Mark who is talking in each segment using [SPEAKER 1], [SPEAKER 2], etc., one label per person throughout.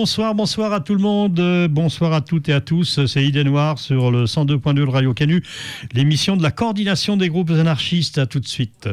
[SPEAKER 1] bonsoir à tout le monde, bonsoir à toutes et à tous, c'est Idée Noire sur le 102.2 de Radio Canu, l'émission de la coordination des groupes anarchistes, à tout de suite.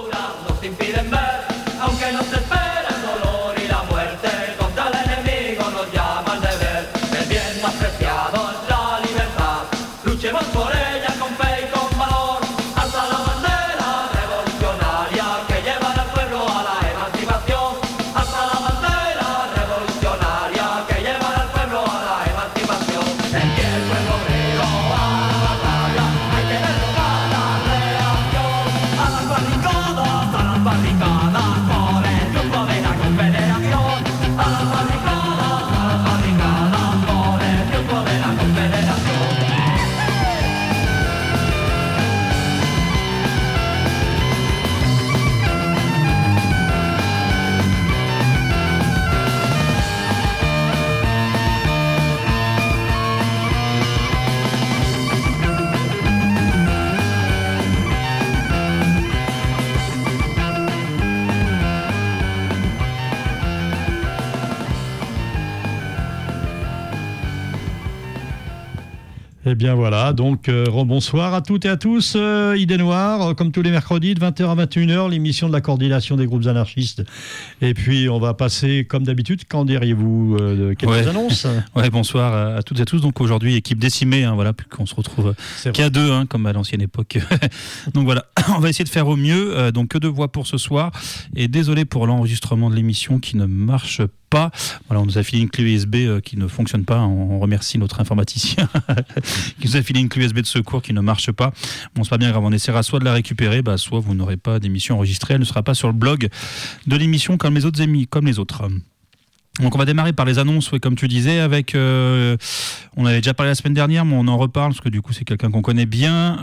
[SPEAKER 1] Eh bien voilà, donc rebonsoir à toutes et à tous, Idée Noire, comme tous les mercredis de 20h à 21h, l'émission de la coordination des groupes anarchistes. Et puis on va passer comme d'habitude, qu'en diriez-vous de quelques annonces?
[SPEAKER 2] Ouais, bonsoir à toutes et à tous, donc aujourd'hui équipe décimée, voilà, plus qu'on se retrouve qu'à deux, comme à l'ancienne époque. Donc voilà, on va essayer de faire au mieux, donc que de voix pour ce soir, et désolé pour l'enregistrement de l'émission qui ne marche pas. Voilà, on nous a filé une clé USB qui ne fonctionne pas. On remercie notre informaticien qui nous a filé une clé USB de secours qui ne marche pas. Bon, c'est pas bien grave. On essaiera soit de la récupérer, soit vous n'aurez pas d'émission enregistrée. Elle ne sera pas sur le blog de l'émission comme les autres Donc on va démarrer par les annonces, comme tu disais, avec on avait déjà parlé la semaine dernière, mais on en reparle parce que du coup c'est quelqu'un qu'on connaît bien.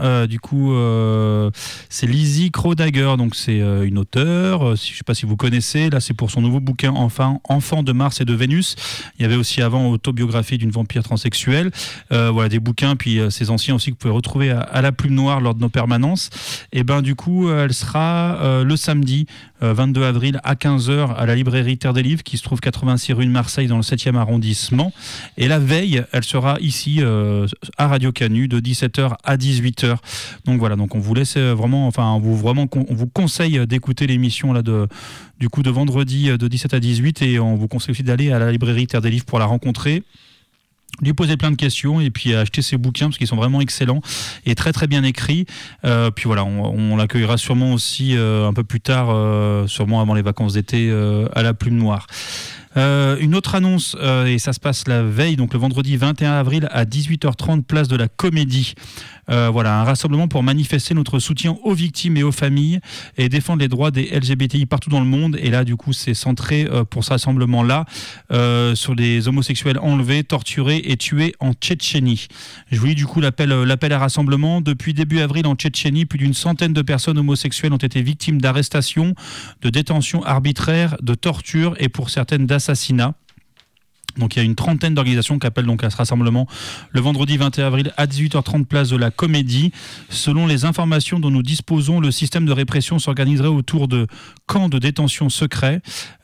[SPEAKER 2] C'est Lizzie Crodagher, donc c'est une auteure. Je ne sais pas si vous connaissez. Là, c'est pour son nouveau bouquin Enfants de Mars et de Vénus. Il y avait aussi avant Autobiographie d'une vampire transsexuelle. Voilà des bouquins, puis ces anciens aussi que vous pouvez retrouver à la Plume Noire lors de nos permanences. Et du coup, elle sera le samedi 22 avril à 15h à la librairie Terre des Livres qui se trouve 86 rue de Marseille dans le 7e arrondissement. Et la veille, elle sera ici à Radio Canu de 17h à 18h. Donc voilà, donc on vous laisse vraiment, on vous conseille d'écouter l'émission là de vendredi de 17 à 18 et on vous conseille aussi d'aller à la librairie Terre des Livres pour la rencontrer, lui poser plein de questions et puis acheter ses bouquins parce qu'ils sont vraiment excellents et très très bien écrits. Puis voilà, on l'accueillera sûrement aussi un peu plus tard, sûrement avant les vacances d'été à la Plume Noire. Une autre annonce, et ça se passe la veille, donc le vendredi 21 avril à 18h30, place de la Comédie. Voilà, un rassemblement pour manifester notre soutien aux victimes et aux familles et défendre les droits des LGBTI partout dans le monde. Et là, du coup, c'est centré pour ce rassemblement-là sur les homosexuels enlevés, torturés et tués en Tchétchénie. Je vous lis du coup l'appel à rassemblement. Depuis début avril en Tchétchénie, plus d'une centaine de personnes homosexuelles ont été victimes d'arrestations, de détentions arbitraires, de tortures et pour certaines d'assassinats. Donc il y a une trentaine d'organisations qui appellent donc à ce rassemblement le vendredi 21 avril à 18h30 place de la Comédie. Selon les informations dont nous disposons, le système de répression s'organiserait autour de camps de détention secrètes,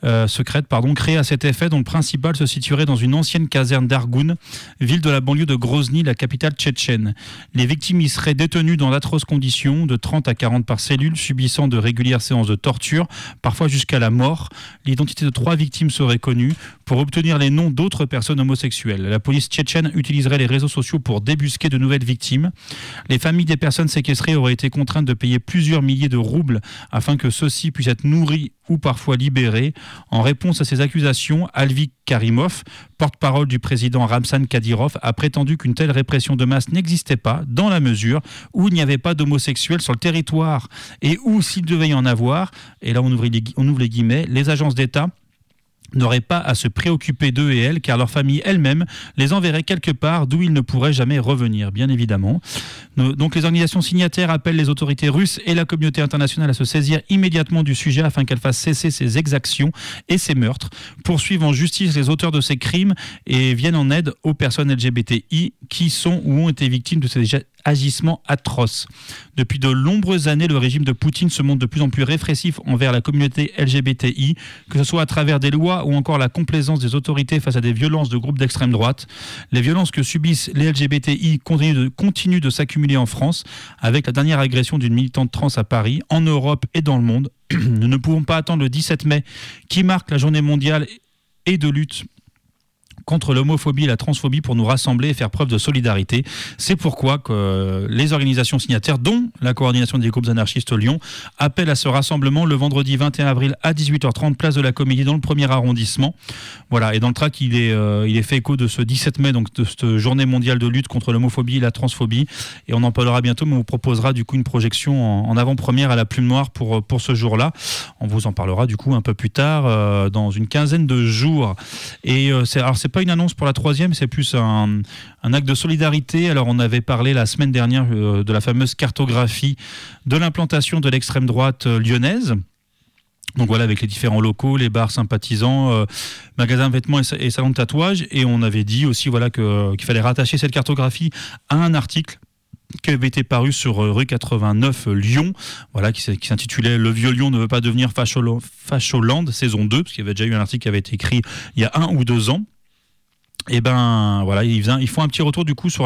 [SPEAKER 2] créés à cet effet, dont le principal se situerait dans une ancienne caserne d'Argoun, ville de la banlieue de Grozny, la capitale tchétchène. Les victimes y seraient détenues dans d'atroces conditions, de 30 à 40 par cellule, subissant de régulières séances de torture, parfois jusqu'à la mort. L'identité de 3 victimes serait connue. Pour obtenir les noms d'autres personnes homosexuelles, la police tchétchène utiliserait les réseaux sociaux pour débusquer de nouvelles victimes. Les familles des personnes séquestrées auraient été contraintes de payer plusieurs milliers de roubles afin que ceux-ci puissent être nourris ou parfois libérés. En réponse à ces accusations, Alvi Karimov, porte-parole du président Ramzan Kadyrov, a prétendu qu'une telle répression de masse n'existait pas dans la mesure où il n'y avait pas d'homosexuels sur le territoire et où, s'il devait y en avoir, et là on ouvre les guillemets, les agences d'État n'auraient pas à se préoccuper d'eux et elles, car leur famille elle-même les enverrait quelque part d'où ils ne pourraient jamais revenir, bien évidemment. Donc les organisations signataires appellent les autorités russes et la communauté internationale à se saisir immédiatement du sujet afin qu'elles fassent cesser ces exactions et ces meurtres, poursuivent en justice les auteurs de ces crimes et viennent en aide aux personnes LGBTI qui sont ou ont été victimes de ces agissements atroces. Depuis de nombreuses années, le régime de Poutine se montre de plus en plus répressif envers la communauté LGBTI, que ce soit à travers des lois ou encore la complaisance des autorités face à des violences de groupes d'extrême droite. Les violences que subissent les LGBTI continuent de s'accumuler en France, avec la dernière agression d'une militante trans à Paris, en Europe et dans le monde. Nous ne pouvons pas attendre le 17 mai, qui marque la journée mondiale et de lutte contre l'homophobie et la transphobie pour nous rassembler et faire preuve de solidarité. C'est pourquoi que les organisations signataires, dont la coordination des groupes anarchistes Lyon, appellent à ce rassemblement le vendredi 21 avril à 18h30, place de la Comédie dans le 1er arrondissement. Voilà, et dans le tract, il est fait écho de ce 17 mai, donc de cette journée mondiale de lutte contre l'homophobie et la transphobie. Et on en parlera bientôt, mais on vous proposera du coup une projection en avant-première à la Plume Noire pour ce jour-là. On vous en parlera du coup un peu plus tard, dans une quinzaine de jours. Et c'est pas une annonce pour la 3e, c'est plus un acte de solidarité. Alors on avait parlé la semaine dernière de la fameuse cartographie de l'implantation de l'extrême droite lyonnaise. Donc voilà, avec les différents locaux, les bars sympathisants, magasins de vêtements et salons de tatouage. Et on avait dit aussi qu'il fallait rattacher cette cartographie à un article qui avait été paru sur rue 89 Lyon, voilà, qui s'intitulait « Le vieux Lyon ne veut pas devenir Facholand », saison 2, parce qu'il y avait déjà eu un article qui avait été écrit il y a 1 ou 2 ans. Et ben voilà, ils font un petit retour du coup sur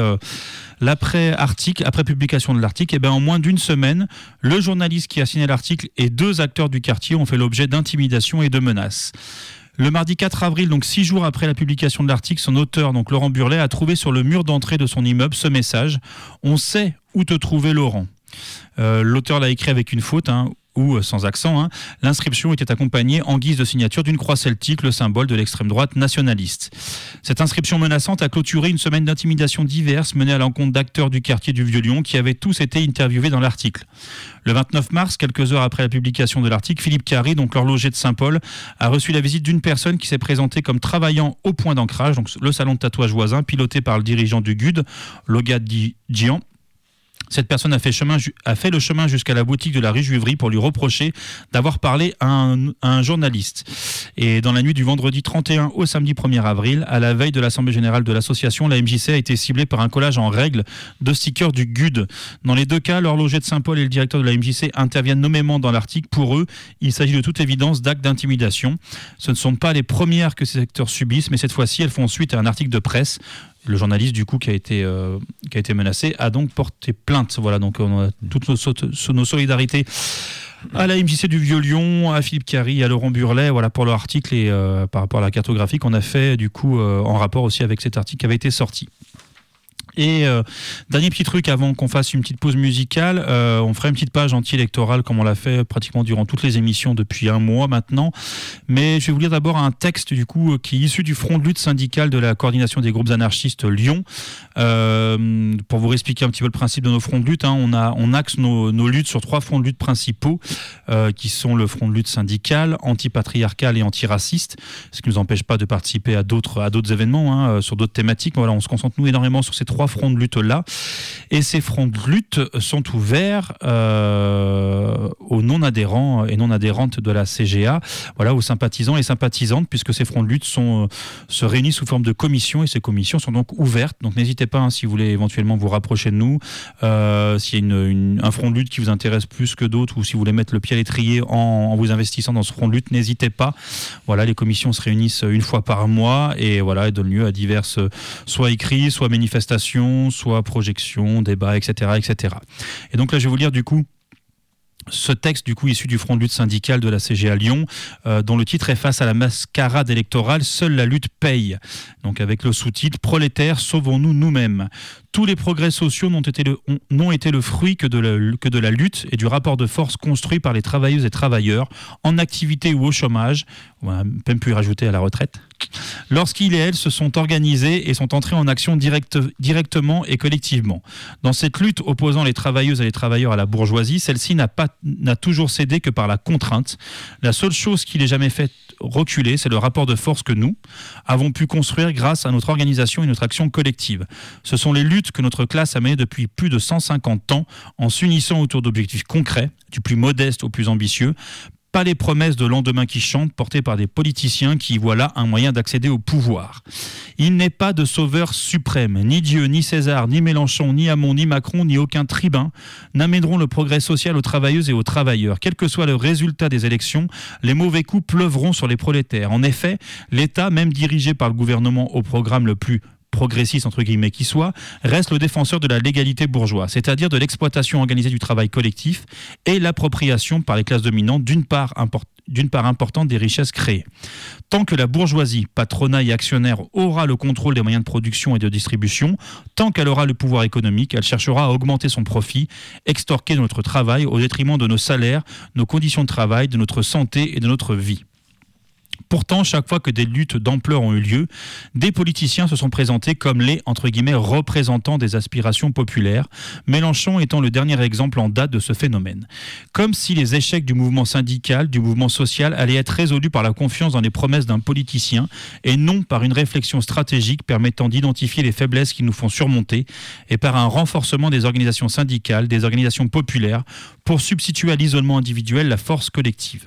[SPEAKER 2] l'après-article, après publication de l'article. Et ben en moins d'une semaine, le journaliste qui a signé l'article et 2 acteurs du quartier ont fait l'objet d'intimidations et de menaces. Le mardi 4 avril, donc 6 jours après la publication de l'article, son auteur, donc Laurent Burlet, a trouvé sur le mur d'entrée de son immeuble ce message : « On sait où te trouver, Laurent ». L'auteur l'a écrit avec une faute, ou sans accent. L'inscription était accompagnée en guise de signature d'une croix celtique, le symbole de l'extrême droite nationaliste. Cette inscription menaçante a clôturé une semaine d'intimidations diverses menées à l'encontre d'acteurs du quartier du Vieux-Lyon qui avaient tous été interviewés dans l'article. Le 29 mars, quelques heures après la publication de l'article, Philippe Carry, donc l'horloger de Saint-Paul, a reçu la visite d'une personne qui s'est présentée comme travaillant au point d'ancrage, donc le salon de tatouage voisin, piloté par le dirigeant du GUD, Logat Djian. Cette personne a fait le chemin jusqu'à la boutique de la rue Juivry pour lui reprocher d'avoir parlé à un journaliste. Et dans la nuit du vendredi 31 au samedi 1er avril, à la veille de l'Assemblée Générale de l'association, la MJC a été ciblée par un collage en règle de stickers du GUD. Dans les 2 cas, l'horloger de Saint-Paul et le directeur de la MJC interviennent nommément dans l'article. Pour eux, il s'agit de toute évidence d'actes d'intimidation. Ce ne sont pas les premières que ces acteurs subissent, mais cette fois-ci, elles font suite à un article de presse. Le journaliste, du coup, qui a été menacé, a donc porté plainte. Voilà, donc on a toutes nos solidarités à la MJC du Vieux-Lyon, à Philippe Carry, à Laurent Burlet, voilà, pour leur article et par rapport à la cartographie qu'on a fait, du coup, en rapport aussi avec cet article qui avait été sorti. Et dernier petit truc avant qu'on fasse une petite pause musicale, on ferait une petite page anti-électorale comme on l'a fait pratiquement durant toutes les émissions depuis 1 mois maintenant. Mais je vais vous lire d'abord un texte du coup qui est issu du front de lutte syndical de la coordination des groupes anarchistes Lyon. Pour vous expliquer un petit peu le principe de nos fronts de lutte, on axe nos luttes sur 3 fronts de lutte principaux qui sont le front de lutte syndical, antipatriarcal et antiraciste, ce qui ne nous empêche pas de participer à d'autres événements sur d'autres thématiques. Voilà, on se concentre nous énormément sur ces 3 fronts de lutte-là. Et ces fronts de lutte sont ouverts aux non-adhérents et non-adhérentes de la CGA, voilà, aux sympathisants et sympathisantes, puisque ces fronts de lutte se réunissent sous forme de commissions, et ces commissions sont donc ouvertes. Donc n'hésitez pas, si vous voulez éventuellement vous rapprocher de nous, s'il y a un front de lutte qui vous intéresse plus que d'autres, ou si vous voulez mettre le pied à l'étrier en vous investissant dans ce front de lutte, n'hésitez pas. Voilà, les commissions se réunissent 1 fois par mois, et voilà, et donnent lieu à diverses, soit écrits, soit manifestations, soit projections, débats, etc., etc. Et donc là, je vais vous lire du coup ce texte du coup issu du front de lutte syndical de la CGA Lyon, dont le titre est « Face à la mascarade électorale, seule la lutte paye ». Donc avec le sous-titre « Prolétaires, sauvons-nous nous-mêmes ». Tous les progrès sociaux n'ont été le fruit que de la lutte et du rapport de force construit par les travailleuses et travailleurs en activité ou au chômage, on a même pu y rajouter à la retraite, lorsqu'ils et elles se sont organisés et sont entrés en action directement et collectivement. Dans cette lutte opposant les travailleuses et les travailleurs à la bourgeoisie, celle-ci n'a toujours cédé que par la contrainte. La seule chose qui l'ait jamais fait reculer, c'est le rapport de force que nous avons pu construire grâce à notre organisation et notre action collective. Ce sont les luttes que notre classe a menées depuis plus de 150 ans en s'unissant autour d'objectifs concrets, du plus modeste au plus ambitieux, pas les promesses de lendemain qui chantent portées par des politiciens qui y voient là un moyen d'accéder au pouvoir. Il n'est pas de sauveur suprême. Ni Dieu, ni César, ni Mélenchon, ni Hamon, ni Macron, ni aucun tribun n'amèneront le progrès social aux travailleuses et aux travailleurs. Quel que soit le résultat des élections, les mauvais coups pleuvront sur les prolétaires. En effet, l'État, même dirigé par le gouvernement au programme le plus progressiste entre guillemets qui soit, reste le défenseur de la légalité bourgeoise, c'est-à-dire de l'exploitation organisée du travail collectif et l'appropriation par les classes dominantes d'une part importante des richesses créées. Tant que la bourgeoisie, patronat et actionnaire aura le contrôle des moyens de production et de distribution, tant qu'elle aura le pouvoir économique, elle cherchera à augmenter son profit, extorquer de notre travail au détriment de nos salaires, nos conditions de travail, de notre santé et de notre vie. Pourtant, chaque fois que des luttes d'ampleur ont eu lieu, des politiciens se sont présentés comme les, entre guillemets, représentants des aspirations populaires, Mélenchon étant le dernier exemple en date de ce phénomène. Comme si les échecs du mouvement syndical, du mouvement social, allaient être résolus par la confiance dans les promesses d'un politicien et non par une réflexion stratégique permettant d'identifier les faiblesses qui nous font surmonter et par un renforcement des organisations syndicales, des organisations populaires, pour substituer à l'isolement individuel la force collective.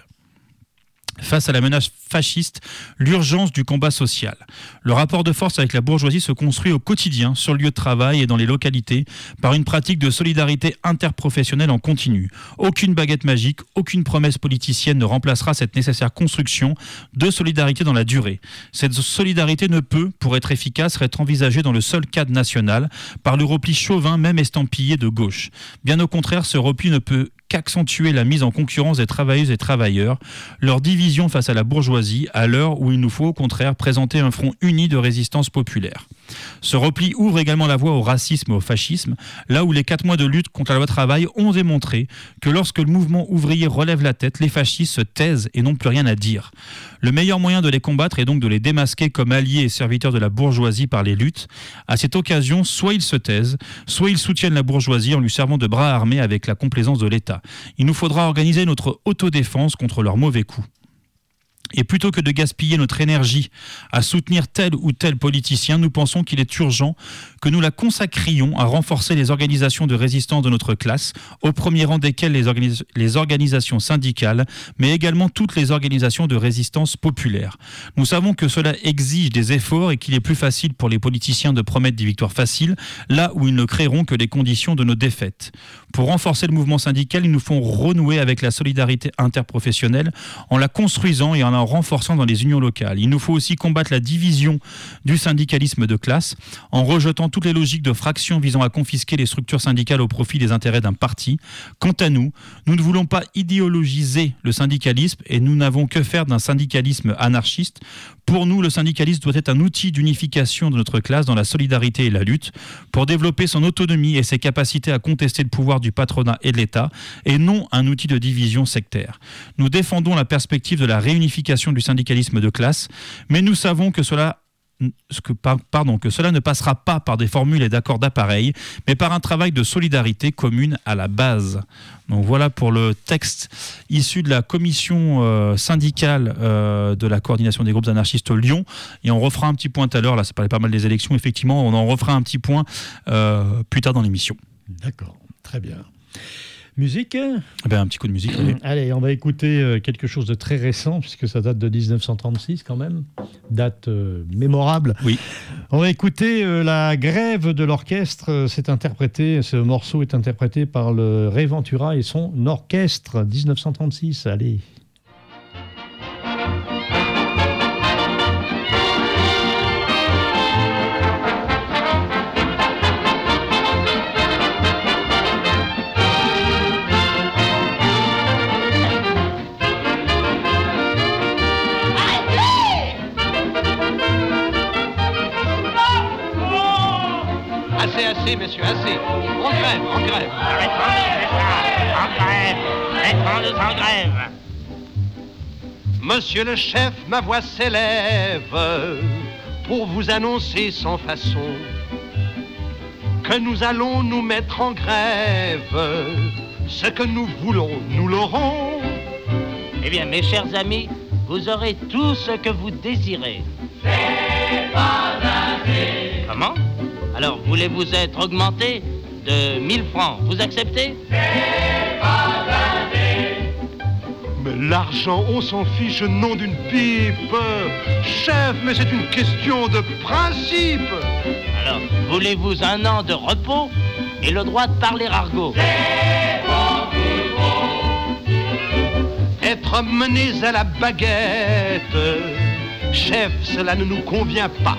[SPEAKER 2] Face à la menace fasciste, l'urgence du combat social. Le rapport de force avec la bourgeoisie se construit au quotidien, sur le lieu de travail et dans les localités, par une pratique de solidarité interprofessionnelle en continu. Aucune baguette magique, aucune promesse politicienne ne remplacera cette nécessaire construction de solidarité dans la durée. Cette solidarité ne peut, pour être efficace, être envisagée dans le seul cadre national, par le repli chauvin même estampillé de gauche. Bien au contraire, ce repli ne peut qu'accentuer la mise en concurrence des travailleuses et travailleurs, leur division face à la bourgeoisie, à l'heure où il nous faut au contraire présenter un front uni de résistance populaire. Ce repli ouvre également la voie au racisme et au fascisme, là où les 4 mois de lutte contre la loi travail ont démontré que lorsque le mouvement ouvrier relève la tête, les fascistes se taisent et n'ont plus rien à dire. Le meilleur moyen de les combattre est donc de les démasquer comme alliés et serviteurs de la bourgeoisie par les luttes. À cette occasion, soit ils se taisent, soit ils soutiennent la bourgeoisie en lui servant de bras armés avec la complaisance de l'État. Il nous faudra organiser notre autodéfense contre leurs mauvais coups. Et plutôt que de gaspiller notre énergie à soutenir tel ou tel politicien, nous pensons qu'il est urgent que nous la consacrions à renforcer les organisations de résistance de notre classe, au premier rang desquelles les organisations syndicales, mais également toutes les organisations de résistance populaire. Nous savons que cela exige des efforts et qu'il est plus facile pour les politiciens de promettre des victoires faciles, là où ils ne créeront que les conditions de nos défaites. Pour renforcer le mouvement syndical, ils nous font renouer avec la solidarité interprofessionnelle en la construisant et en la renforçant dans les unions locales. Il nous faut aussi combattre la division du syndicalisme de classe en rejetant toutes les logiques de fraction visant à confisquer les structures syndicales au profit des intérêts d'un parti. Quant à nous, nous ne voulons pas idéologiser le syndicalisme et nous n'avons que faire d'un syndicalisme anarchiste. Pour nous, le syndicalisme doit être un outil d'unification de notre classe dans la solidarité et la lutte pour développer son autonomie et ses capacités à contester le pouvoir du patronat et de l'État et non un outil de division sectaire. Nous défendons la perspective de la réunification du syndicalisme de classe, mais nous savons que cela ne passera pas par des formules et d'accords d'appareil, mais par un travail de solidarité commune à la base. Donc voilà pour le texte issu de la commission syndicale de la coordination des groupes anarchistes Lyon. Et on refera un petit point tout à l'heure, là ça parlait pas mal des élections, effectivement, on en refera un petit point plus tard dans l'émission.
[SPEAKER 1] D'accord, très bien. Musique ?
[SPEAKER 2] Un petit coup de musique. Allez.
[SPEAKER 1] Allez, on va écouter quelque chose de très récent, puisque ça date de 1936 quand même, date mémorable.
[SPEAKER 2] Oui.
[SPEAKER 1] On va écouter La grève de l'orchestre. Ce morceau est interprété par le Ray Ventura et son orchestre, 1936. Allez.
[SPEAKER 3] Assez, messieurs, assez. En grève, en grève.
[SPEAKER 4] Mettons-nous en grève.
[SPEAKER 3] Monsieur le chef, ma voix s'élève pour vous annoncer sans façon que nous allons nous mettre en grève. Ce que nous voulons, nous l'aurons.
[SPEAKER 4] Eh bien, mes chers amis, vous aurez tout ce que vous désirez.
[SPEAKER 5] C'est pas assez.
[SPEAKER 4] Comment ? Alors, voulez-vous être augmenté de 1000 francs ? Vous acceptez ?
[SPEAKER 5] C'est pas assez.
[SPEAKER 3] Mais L'argent, on s'en fiche, nom d'une pipe. Chef, mais c'est une question de principe.
[SPEAKER 4] Alors, voulez-vous un an de repos et le droit de parler argot?
[SPEAKER 5] C'est beaucoup trop.
[SPEAKER 3] Être menés à la baguette. Chef, cela ne nous convient pas.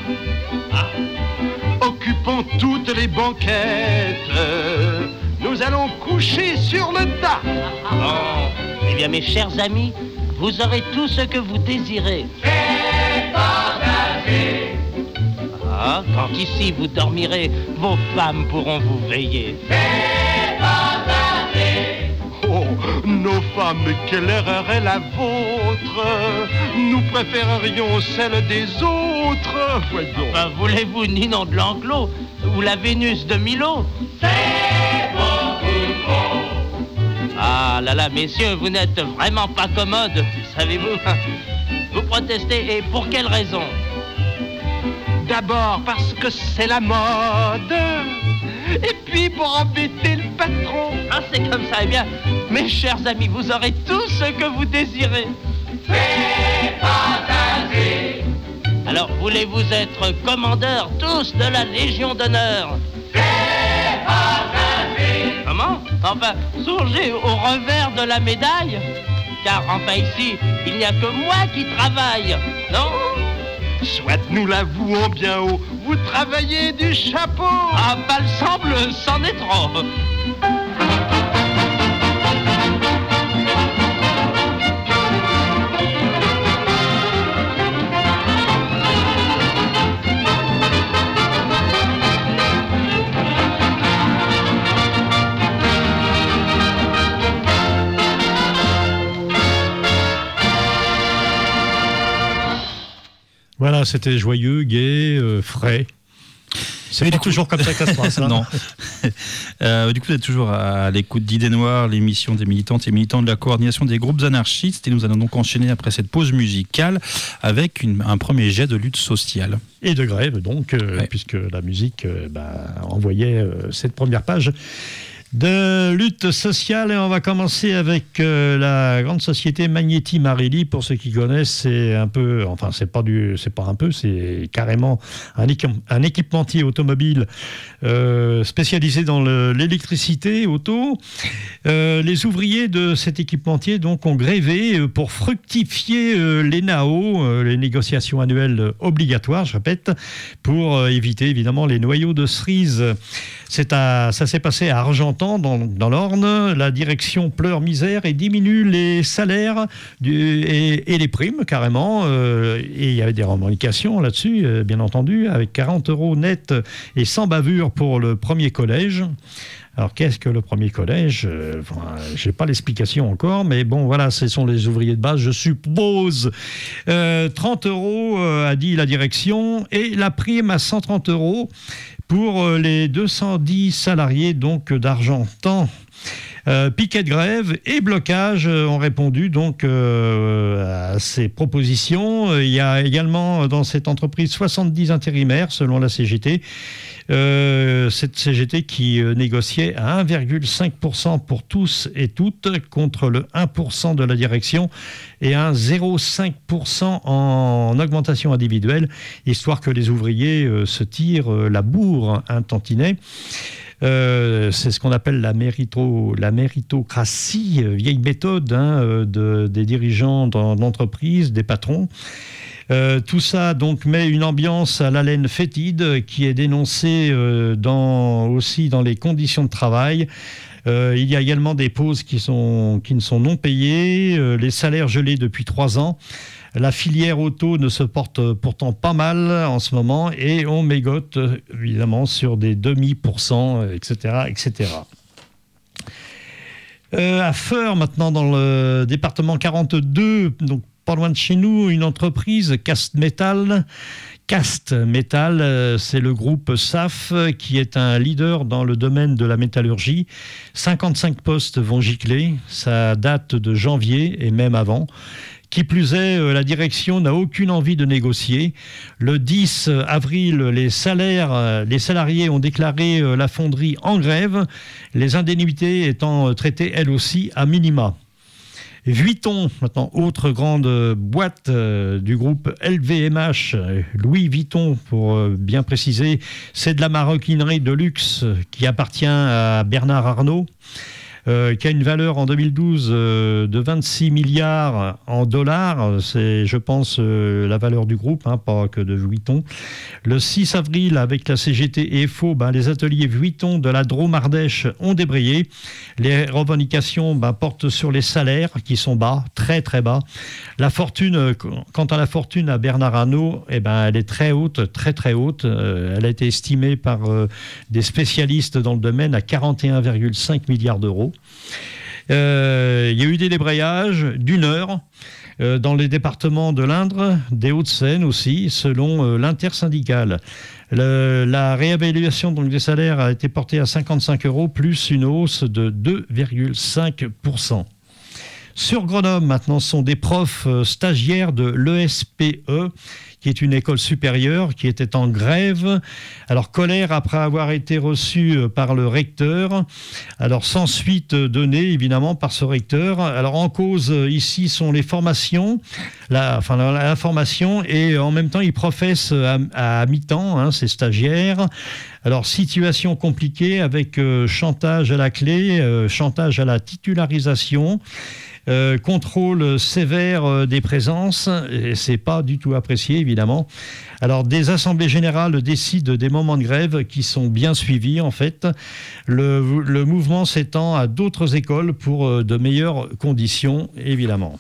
[SPEAKER 3] Occupons toutes les banquettes. Nous allons coucher sur le tas.
[SPEAKER 4] Bon, eh bien mes chers amis, vous aurez tout ce que vous désirez.
[SPEAKER 5] C'est partagé.
[SPEAKER 4] Quand ici vous dormirez, vos femmes pourront vous veiller.
[SPEAKER 5] C'est partagé.
[SPEAKER 3] Oh, nos femmes, mais quelle erreur est la vôtre? Nous préférerions celle des autres. Voyons.
[SPEAKER 4] Voulez-vous Ninon de l'Enclos ou la Vénus de Milo?
[SPEAKER 5] C'est beaucoup trop.
[SPEAKER 4] Ah là là, messieurs, vous n'êtes vraiment pas commodes, savez-vous? Vous protestez, et pour quelle raison?
[SPEAKER 3] D'abord parce que c'est la mode. Et puis pour embêter le patron.
[SPEAKER 4] Ah, c'est comme ça, eh bien, mes chers amis, vous aurez tout ce que vous désirez.
[SPEAKER 5] C'est partagé.
[SPEAKER 4] Alors, voulez-vous être commandeurs tous de la Légion d'honneur?
[SPEAKER 5] C'est partagé.
[SPEAKER 4] Comment? Enfin, songez au revers de la médaille. Car, enfin, ici, il n'y a que moi qui travaille, non?
[SPEAKER 3] Soit nous l'avouons bien haut, vous travaillez du chapeau.
[SPEAKER 4] Ah, pas le semble, c'en est trop.
[SPEAKER 1] Voilà, c'était joyeux, gai, frais. C'est pas toujours comme ça que ça se passe. Hein.
[SPEAKER 2] Non. Du coup, vous êtes toujours à l'écoute d'Idées Noires, l'émission des militantes et militants de la coordination des groupes anarchistes. Et nous allons donc enchaîner après cette pause musicale avec un premier jet de lutte sociale.
[SPEAKER 1] Et de grève, donc,
[SPEAKER 2] Ouais.
[SPEAKER 1] puisque la musique envoyait cette première page de lutte sociale. Et on va commencer avec la grande société Magneti Marelli. Pour ceux qui connaissent, c'est un peu, enfin c'est pas un peu, c'est carrément un équipementier automobile spécialisé dans l'électricité auto. Les ouvriers de cet équipementier donc ont grévé pour fructifier les NAO, les négociations annuelles obligatoires, je répète, pour éviter évidemment les noyaux de cerise. Ça s'est passé à Argentan, dans l'Orne. La direction pleure misère et diminue les salaires et les primes, carrément. Et il y avait des revendications là-dessus, bien entendu, avec 40 € net et sans bavure pour le premier collège. Alors, qu'est-ce que le premier collège? Je n'ai pas l'explication encore, mais bon, voilà, ce sont les ouvriers de base, je suppose. 30 € a dit la direction, et la prime à 130 € pour les 210 salariés donc d'Argentan. Piquet de grève et blocage ont répondu donc à ces propositions. Il y a également dans cette entreprise 70 intérimaires selon la CGT. Cette CGT qui négociait à 1,5% pour tous et toutes contre le 1% de la direction et un 0,5% en augmentation individuelle, histoire que les ouvriers se tirent la bourre un tantinet. C'est ce qu'on appelle la méritocratie, vieille méthode des dirigeants d'entreprise, des patrons. Tout ça donc met une ambiance à l'haleine fétide qui est dénoncée aussi dans les conditions de travail. Il y a également des pauses qui ne sont non payées, les salaires gelés depuis 3 ans. La filière auto ne se porte pourtant pas mal en ce moment et on mégote évidemment sur des demi%, etc., etc. À Feur, maintenant, dans le département 42, donc pas loin de chez nous, une entreprise, Cast Metal, c'est le groupe SAF qui est un leader dans le domaine de la métallurgie. 55 postes vont gicler, ça date de janvier et même avant. Qui plus est, la direction n'a aucune envie de négocier. Le 10 avril, les salariés ont déclaré la fonderie en grève, les indemnités étant traitées elles aussi à minima. Vuitton, maintenant, autre grande boîte du groupe LVMH, Louis Vuitton pour bien préciser, c'est de la maroquinerie de luxe qui appartient à Bernard Arnault. Qui a une valeur en 2012 de 26 milliards en dollars. C'est, je pense, la valeur du groupe, pas que de Vuitton. Le 6 avril, avec la CGT et FO, les ateliers Vuitton de la Drôme-Ardèche ont débrayé. Les revendications portent sur les salaires qui sont bas, très très bas. La fortune, quant à la fortune à Bernard Arnault, elle est très haute, très très haute. Elle a été estimée par des spécialistes dans le domaine à 41,5 milliards d'euros. Il y a eu des débrayages d'une heure dans les départements de l'Indre, des Hauts-de-Seine aussi, selon l'intersyndicale. La réévaluation donc, des salaires a été portée à 55 € plus une hausse de 2,5%. Sur Grenoble, maintenant, ce sont des profs stagiaires de l'ESPE, qui est une école supérieure, qui était en grève. Alors, colère après avoir été reçue par le recteur. Alors, sans suite donnée, évidemment, par ce recteur. Alors, en cause, ici, sont les formations, la formation, et en même temps, ils professent à mi-temps, ces stagiaires. Alors, situation compliquée avec chantage à la clé, chantage à la titularisation. Contrôle sévère des présences, et c'est pas du tout apprécié évidemment. Alors des assemblées générales décident des moments de grève qui sont bien suivis en fait. Le mouvement s'étend à d'autres écoles pour de meilleures conditions évidemment.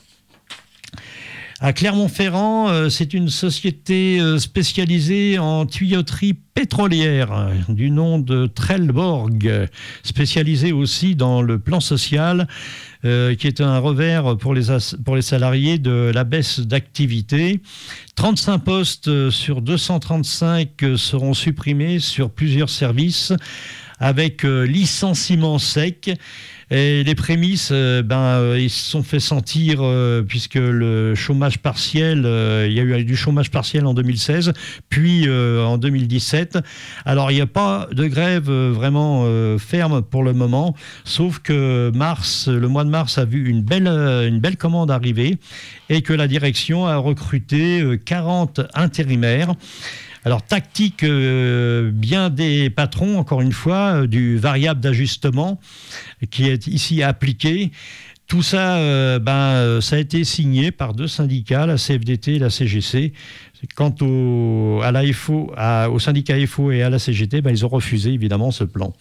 [SPEAKER 1] À Clermont-Ferrand, c'est une société spécialisée en tuyauterie pétrolière du nom de Trelleborg, spécialisée aussi dans le plan social, qui est un revers pour les salariés de la baisse d'activité. 35 postes sur 235 seront supprimés sur plusieurs services avec licenciement sec. Et les prémices, ils se sont fait sentir puisque le chômage partiel, il y a eu du chômage partiel en 2016, puis en 2017. Alors il n'y a pas de grève vraiment ferme pour le moment, sauf que le mois de mars a vu une belle commande arriver et que la direction a recruté 40 intérimaires. Alors, tactique bien des patrons, encore une fois, du variable d'ajustement qui est ici appliqué. Tout ça, ça a été signé par deux syndicats, la CFDT et la CGC. Quant au syndicat FO et à la CGT, ils ont refusé évidemment ce plan.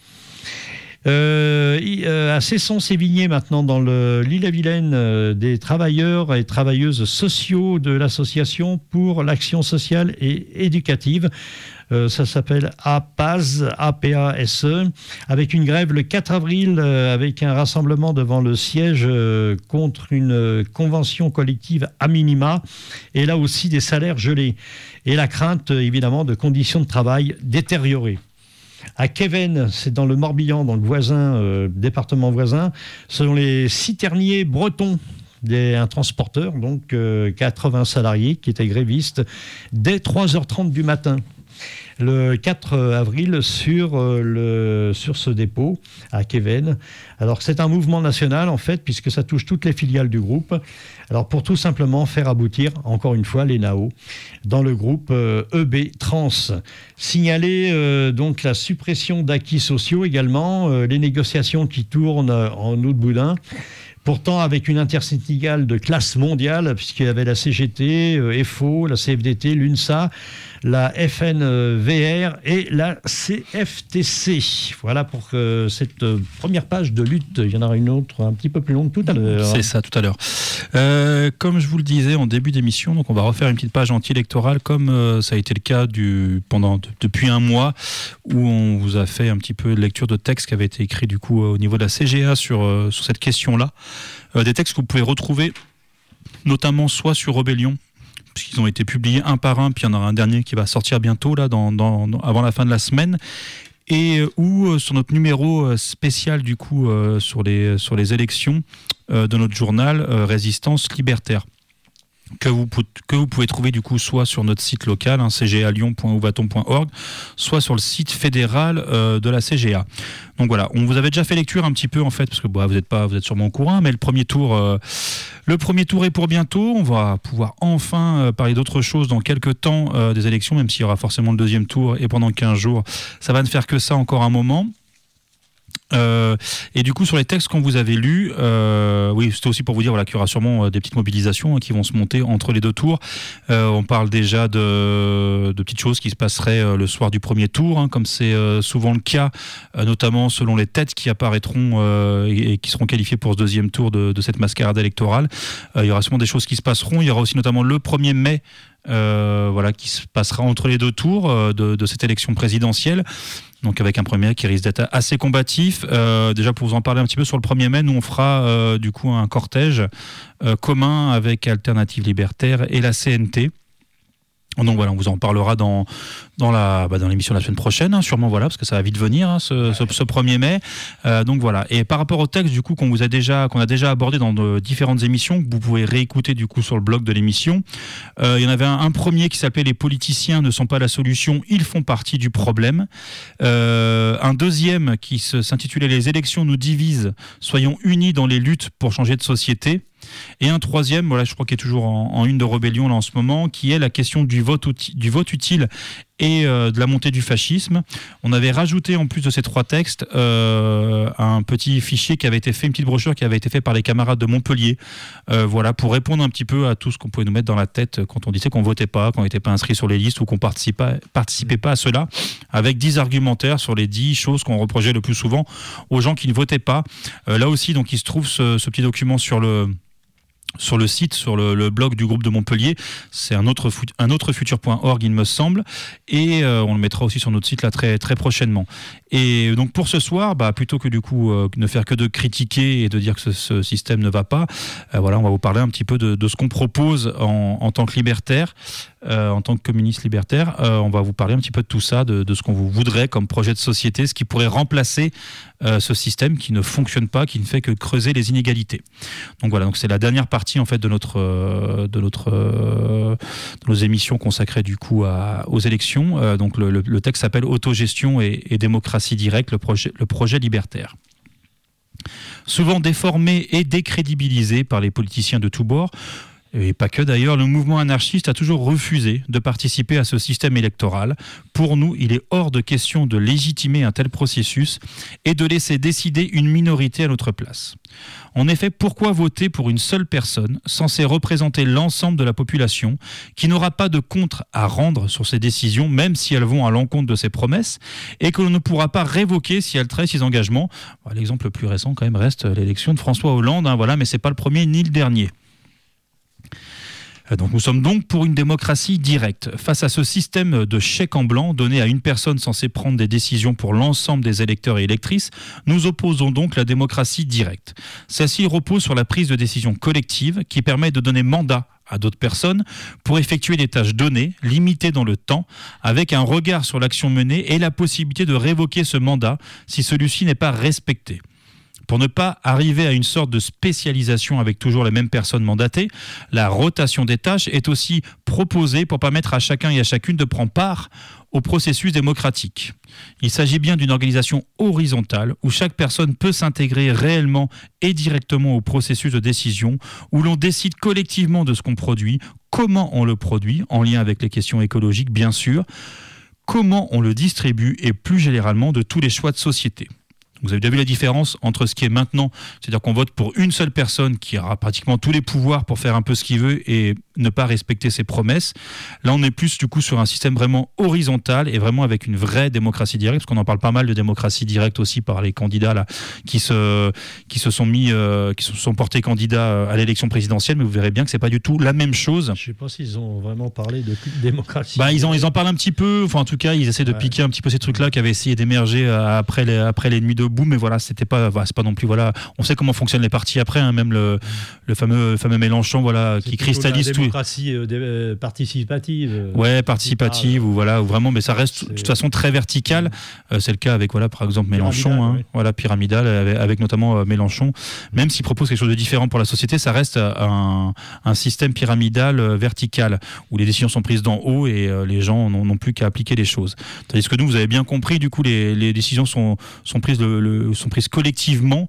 [SPEAKER 1] À Cesson-Sévigné, maintenant, dans l'île-et-Vilaine, des travailleurs et travailleuses sociaux de l'association pour l'action sociale et éducative. Ça s'appelle APASE, A-P-A-S-E, avec une grève le 4 avril, avec un rassemblement devant le siège contre une convention collective à minima, et là aussi des salaires gelés. Et la crainte, évidemment, de conditions de travail détériorées. À Keven, c'est dans le Morbihan, dans le département voisin, selon les citerniers bretons, un transporteur, donc 80 salariés qui étaient grévistes, dès 3h30 du matin. Le 4 avril sur ce dépôt à Keven. Alors c'est un mouvement national en fait puisque ça touche toutes les filiales du groupe. Alors pour tout simplement faire aboutir encore une fois les NAO dans le groupe EB Trans. Signaler donc la suppression d'acquis sociaux également, les négociations qui tournent en eau de boudin. Pourtant, avec une intersyndicale de classe mondiale, puisqu'il y avait la CGT, FO, la CFDT, l'UNSA, la FNVR et la CFTC. Voilà pour cette première page de lutte. Il y en aura une autre un petit peu plus longue tout à l'heure.
[SPEAKER 2] C'est ça, tout à l'heure. Comme je vous le disais en début d'émission, donc on va refaire une petite page anti-électorale, comme ça a été le cas depuis un mois, où on vous a fait un petit peu de lecture de textes qui avaient été écrits du coup au niveau de la CGA sur cette question-là. Des textes que vous pouvez retrouver notamment soit sur Rebellion, puisqu'ils ont été publiés un par un, puis il y en aura un dernier qui va sortir bientôt là, avant la fin de la semaine, et ou sur notre numéro spécial du coup sur les élections de notre journal Résistance Libertaire. que vous pouvez trouver du coup soit sur notre site local, cgalyon.ouvaton.org, soit sur le site fédéral de la CGA. Donc voilà, on vous avait déjà fait lecture un petit peu en fait, parce que vous êtes sûrement au courant, mais le premier tour est pour bientôt. On va pouvoir enfin parler d'autre chose dans quelques temps des élections, même s'il y aura forcément le deuxième tour et pendant 15 jours, ça va ne faire que ça encore un moment. Et du coup sur les textes qu'on vous avait lus, oui, c'était aussi pour vous dire voilà, qu'il y aura sûrement des petites mobilisations qui vont se monter entre les deux tours. On parle déjà de petites choses qui se passeraient le soir du premier tour, comme c'est souvent le cas, notamment selon les têtes qui apparaîtront et qui seront qualifiées pour ce deuxième tour de cette mascarade électorale. Il y aura sûrement des choses qui se passeront. Il y aura aussi notamment le 1er mai qui se passera entre les deux tours de cette élection présidentielle. Donc avec un 1er mai qui risque d'être assez combatif. Déjà pour vous en parler un petit peu sur le 1er mai, nous on fera du coup un cortège commun avec Alternative Libertaire et la CNT. Donc voilà, on vous en parlera dans l'émission de la semaine prochaine, sûrement parce que ça va vite venir ce 1er mai. Donc voilà. Et par rapport au texte du coup qu'on a déjà abordé dans de différentes émissions que vous pouvez réécouter du coup sur le blog de l'émission. Il y en avait un premier qui s'appelait Les politiciens ne sont pas la solution, ils font partie du problème. Un deuxième qui s'intitulait Les élections nous divisent, soyons unis dans les luttes pour changer de société. Et un troisième, je crois qu'il est toujours en une de Rébellion là en ce moment, qui est la question du vote utile et de la montée du fascisme. On avait rajouté en plus de ces trois textes un petit fichier qui avait été fait, une petite brochure qui avait été faite par les camarades de Montpellier, pour répondre un petit peu à tout ce qu'on pouvait nous mettre dans la tête quand on disait qu'on votait pas, qu'on n'était pas inscrit sur les listes ou qu'on participait pas à cela, avec 10 argumentaires sur les 10 choses qu'on reprochait le plus souvent aux gens qui ne votaient pas. Là aussi, donc il se trouve ce petit document sur le site, sur le blog du groupe de Montpellier. C'est un autre futur.org, il me semble, et on le mettra aussi sur notre site là très, très prochainement. Et donc pour ce soir, plutôt que du coup ne faire que de critiquer et de dire que ce système ne va pas, on va vous parler un petit peu de ce qu'on propose en tant que libertaire, en tant que communiste libertaire. On va vous parler un petit peu de tout ça, de ce qu'on vous voudrait comme projet de société, ce qui pourrait remplacer ce système qui ne fonctionne pas, qui ne fait que creuser les inégalités. Donc voilà, donc c'est la dernière partie en fait de nos émissions consacrées du coup aux élections. Donc le texte s'appelle Autogestion et démocratie directe, le projet libertaire. Souvent déformé et décrédibilisé par les politiciens de tous bords, et pas que d'ailleurs, le mouvement anarchiste a toujours refusé de participer à ce système électoral. Pour nous, il est hors de question de légitimer un tel processus et de laisser décider une minorité à notre place. En effet, pourquoi voter pour une seule personne censée représenter l'ensemble de la population qui n'aura pas de compte à rendre sur ses décisions, même si elles vont à l'encontre de ses promesses, et que l'on ne pourra pas révoquer si elle trahit ses engagements? L'exemple le plus récent quand même reste l'élection de François Hollande, mais c'est pas le premier ni le dernier. Donc nous sommes donc pour une démocratie directe. Face à ce système de chèque en blanc donné à une personne censée prendre des décisions pour l'ensemble des électeurs et électrices, nous opposons donc la démocratie directe. Celle-ci repose sur la prise de décision collective qui permet de donner mandat à d'autres personnes pour effectuer des tâches données, limitées dans le temps, avec un regard sur l'action menée et la possibilité de révoquer ce mandat si celui-ci n'est pas respecté. Pour ne pas arriver à une sorte de spécialisation avec toujours les mêmes personnes mandatées, la rotation des tâches est aussi proposée pour permettre à chacun et à chacune de prendre part au processus démocratique. Il s'agit bien d'une organisation horizontale où chaque personne peut s'intégrer réellement et directement au processus de décision, où l'on décide collectivement de ce qu'on produit, comment on le produit, en lien avec les questions écologiques bien sûr, comment on le distribue et plus généralement de tous les choix de société. Vous avez déjà vu la différence entre ce qui est maintenant, c'est-à-dire qu'on vote pour une seule personne qui aura pratiquement tous les pouvoirs pour faire un peu ce qu'il veut et ne pas respecter ses promesses. Là, on est plus du coup sur un système vraiment horizontal et vraiment avec une vraie démocratie directe, parce qu'on en parle pas mal de démocratie directe aussi par les candidats là qui se sont portés candidats à l'élection présidentielle, mais vous verrez bien que c'est pas du tout la même chose.
[SPEAKER 1] Je sais pas s'ils ont vraiment parlé de démocratie.
[SPEAKER 2] Ils en parlent un petit peu, en tout cas, ils essaient de piquer un petit peu ces trucs-là qui avaient essayé d'émerger après les nuits debout bout, mais voilà, c'est pas non plus, voilà, on sait comment fonctionnent les partis après, hein, même le fameux Mélenchon, voilà, qui cristallise tout.
[SPEAKER 1] Démocratie participative.
[SPEAKER 2] Participative, ou voilà, ou vraiment, mais ça reste de toute façon très vertical. C'est le cas avec, voilà, par exemple, Mélenchon, hein, voilà, pyramidal, avec notamment Mélenchon. Même s'il propose quelque chose de différent pour la société, ça reste un système pyramidal vertical, où les décisions sont prises d'en haut et les gens n'ont plus qu'à appliquer les choses. Tandis que nous, vous avez bien compris, du coup, les décisions sont prises collectivement,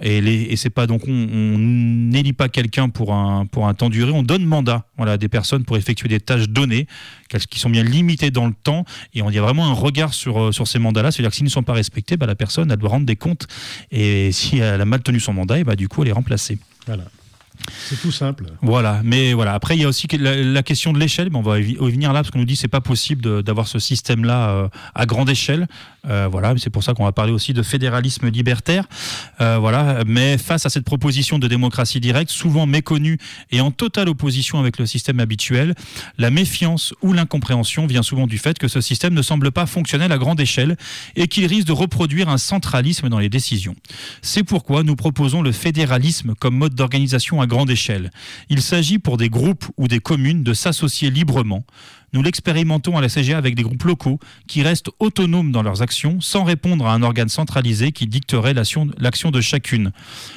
[SPEAKER 2] et c'est pas, donc on n'élit pas quelqu'un pour un temps duré, on donne mandat, voilà, à des personnes pour effectuer des tâches données qui sont bien limitées dans le temps, et on y a vraiment un regard sur ces mandats-là. C'est-à-dire que s'ils ne sont pas respectés, la personne, elle doit rendre des comptes, et si elle a mal tenu son mandat, du coup elle est remplacée.
[SPEAKER 1] Voilà. C'est tout simple.
[SPEAKER 2] Voilà, mais voilà. Après, il y a aussi la question de l'échelle. Mais on va y venir là, parce qu'on nous dit que c'est pas possible d'avoir ce système-là à grande échelle. Voilà, c'est pour ça qu'on va parler aussi de fédéralisme libertaire. Voilà, mais face à cette proposition de démocratie directe, souvent méconnue et en totale opposition avec le système habituel, la méfiance ou l'incompréhension vient souvent du fait que ce système ne semble pas fonctionnel à grande échelle et qu'il risque de reproduire un centralisme dans les décisions. C'est pourquoi nous proposons le fédéralisme comme mode d'organisation à grande échelle. Il s'agit pour des groupes ou des communes de s'associer librement. Nous l'expérimentons à la CGA avec des groupes locaux qui restent autonomes dans leurs actions sans répondre à un organe centralisé qui dicterait l'action de chacune.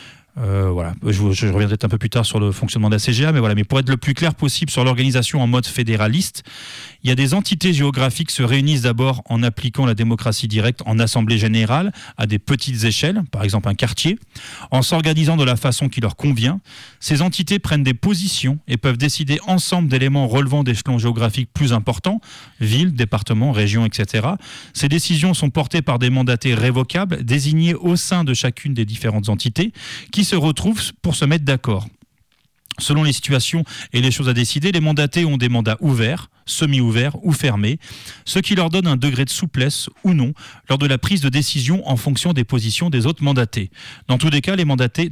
[SPEAKER 2] Voilà, je reviendrai un peu plus tard sur le fonctionnement de la CGA, mais voilà, mais pour être le plus clair possible sur l'organisation en mode fédéraliste, il y a des entités géographiques qui se réunissent d'abord en appliquant la démocratie directe en assemblée générale à des petites échelles, par exemple un quartier, en s'organisant de la façon qui leur convient. Ces entités prennent des positions et peuvent décider ensemble d'éléments relevant d'échelons géographiques plus importants, villes, départements, régions, etc. Ces décisions sont portées par des mandatés révocables désignés au sein de chacune des différentes entités qui se retrouvent pour se mettre d'accord. Selon les situations et les choses à décider, les mandatés ont des mandats ouverts, semi-ouverts ou fermés, ce qui leur donne un degré de souplesse ou non lors de la prise de décision en fonction des positions des autres mandatés. Dans tous les cas, les mandatés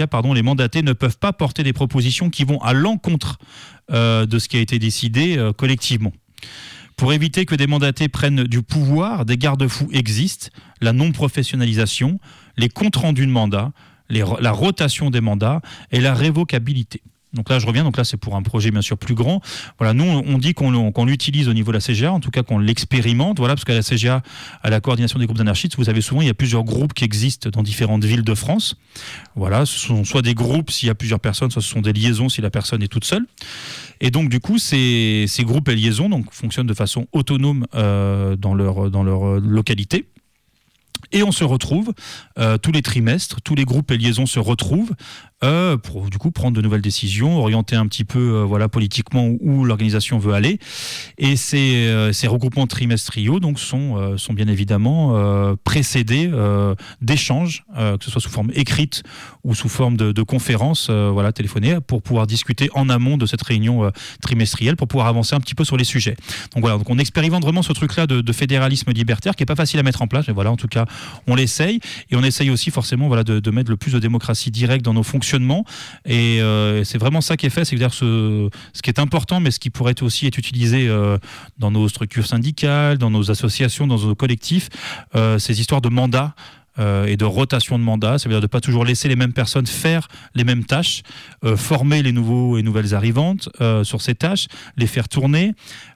[SPEAKER 2] ne peuvent pas porter des propositions qui vont à l'encontre de ce qui a été décidé collectivement. Pour éviter que des mandatés prennent du pouvoir, des garde-fous existent, la non-professionnalisation, les comptes rendus de mandat, la rotation des mandats et la révocabilité. Donc là, je reviens. Donc là, c'est pour un projet bien sûr plus grand. Voilà, nous, on dit qu'on l'utilise au niveau de la CGA, en tout cas qu'on l'expérimente. Voilà, parce qu'à la CGA, à la coordination des groupes anarchistes, vous savez souvent, il y a plusieurs groupes qui existent dans différentes villes de France. Voilà, ce sont soit des groupes s'il y a plusieurs personnes, soit ce sont des liaisons si la personne est toute seule. Et donc, du coup, ces groupes et liaisons donc, fonctionnent de façon autonome dans leur localité. Et on se retrouve tous les trimestres, tous les groupes et liaisons se retrouvent pour du coup prendre de nouvelles décisions, orienter un petit peu politiquement où l'organisation veut aller. Et ces regroupements trimestriaux donc sont bien évidemment précédés d'échanges, que ce soit sous forme écrite ou sous forme de conférences téléphonées, pour pouvoir discuter en amont de cette réunion trimestrielle, pour pouvoir avancer un petit peu sur les sujets. Donc voilà, donc on expérimente vraiment ce truc-là de fédéralisme libertaire qui est pas facile à mettre en place, mais voilà, en tout cas on l'essaye, et on essaye aussi forcément de mettre le plus de démocratie directe dans nos fonctionnements, et c'est vraiment ça qui est fait, c'est-à-dire ce qui est important, mais ce qui pourrait aussi être utilisé dans nos structures syndicales, dans nos associations, dans nos collectifs, ces histoires de mandats et de rotation de mandats, c'est-à-dire de ne pas toujours laisser les mêmes personnes faire les mêmes tâches, former les nouveaux et nouvelles arrivantes sur ces tâches, les faire tourner,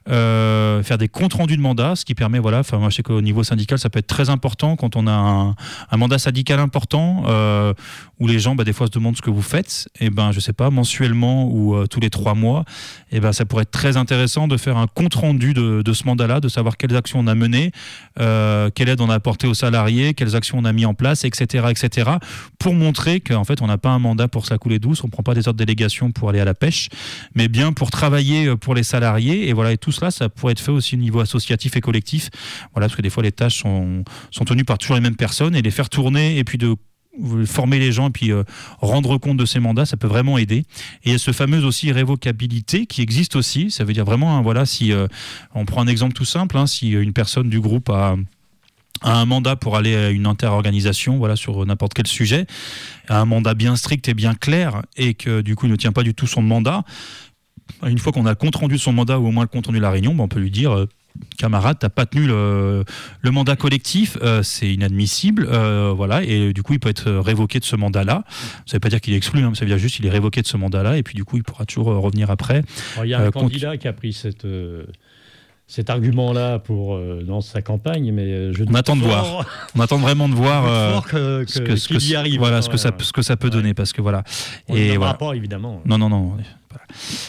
[SPEAKER 2] faire des comptes rendus de mandats, ce qui permet, moi je sais qu'au niveau syndical ça peut être très important quand on a un mandat syndical important où les gens des fois se demandent ce que vous faites, et je sais pas, mensuellement ou tous les 3 mois, et ça pourrait être très intéressant de faire un compte rendu de ce mandat-là, de savoir quelles actions on a menées, quelle aide on a apporté aux salariés, quelles actions on a mis en place, etc., pour montrer qu'en fait on n'a pas un mandat pour se la couler douce, on ne prend pas des ordres de délégation pour aller à la pêche, mais bien pour travailler pour les salariés. Et tout cela, ça pourrait être fait aussi au niveau associatif et collectif, parce que des fois les tâches sont tenues par toujours les mêmes personnes, et les faire tourner et puis de former les gens et puis rendre compte de ces mandats, ça peut vraiment aider. Et il y a ce fameux aussi révocabilité qui existe aussi, ça veut dire vraiment, si on prend un exemple tout simple, si une personne du groupe a un mandat pour aller à une interorganisation, sur n'importe quel sujet, un mandat bien strict et bien clair, et que du coup il ne tient pas du tout son mandat, une fois qu'on a le compte rendu de son mandat ou au moins le compte rendu de la réunion, on peut lui dire camarade, t'as pas tenu le mandat collectif, c'est inadmissible, voilà, et du coup il peut être révoqué de ce mandat-là. Ça veut pas dire qu'il est exclu, hein, ça veut dire juste qu'il est révoqué de ce mandat-là, et puis du coup il pourra toujours revenir après.
[SPEAKER 1] Il y a un candidat qui a pris cet argument-là dans sa campagne, mais
[SPEAKER 2] on attend de voir. On attend vraiment de voir
[SPEAKER 1] qu'il y arrive.
[SPEAKER 2] Voilà, ce que ça peut donner, parce que voilà.
[SPEAKER 1] On ne voilà. Pas évidemment.
[SPEAKER 2] Non. Voilà.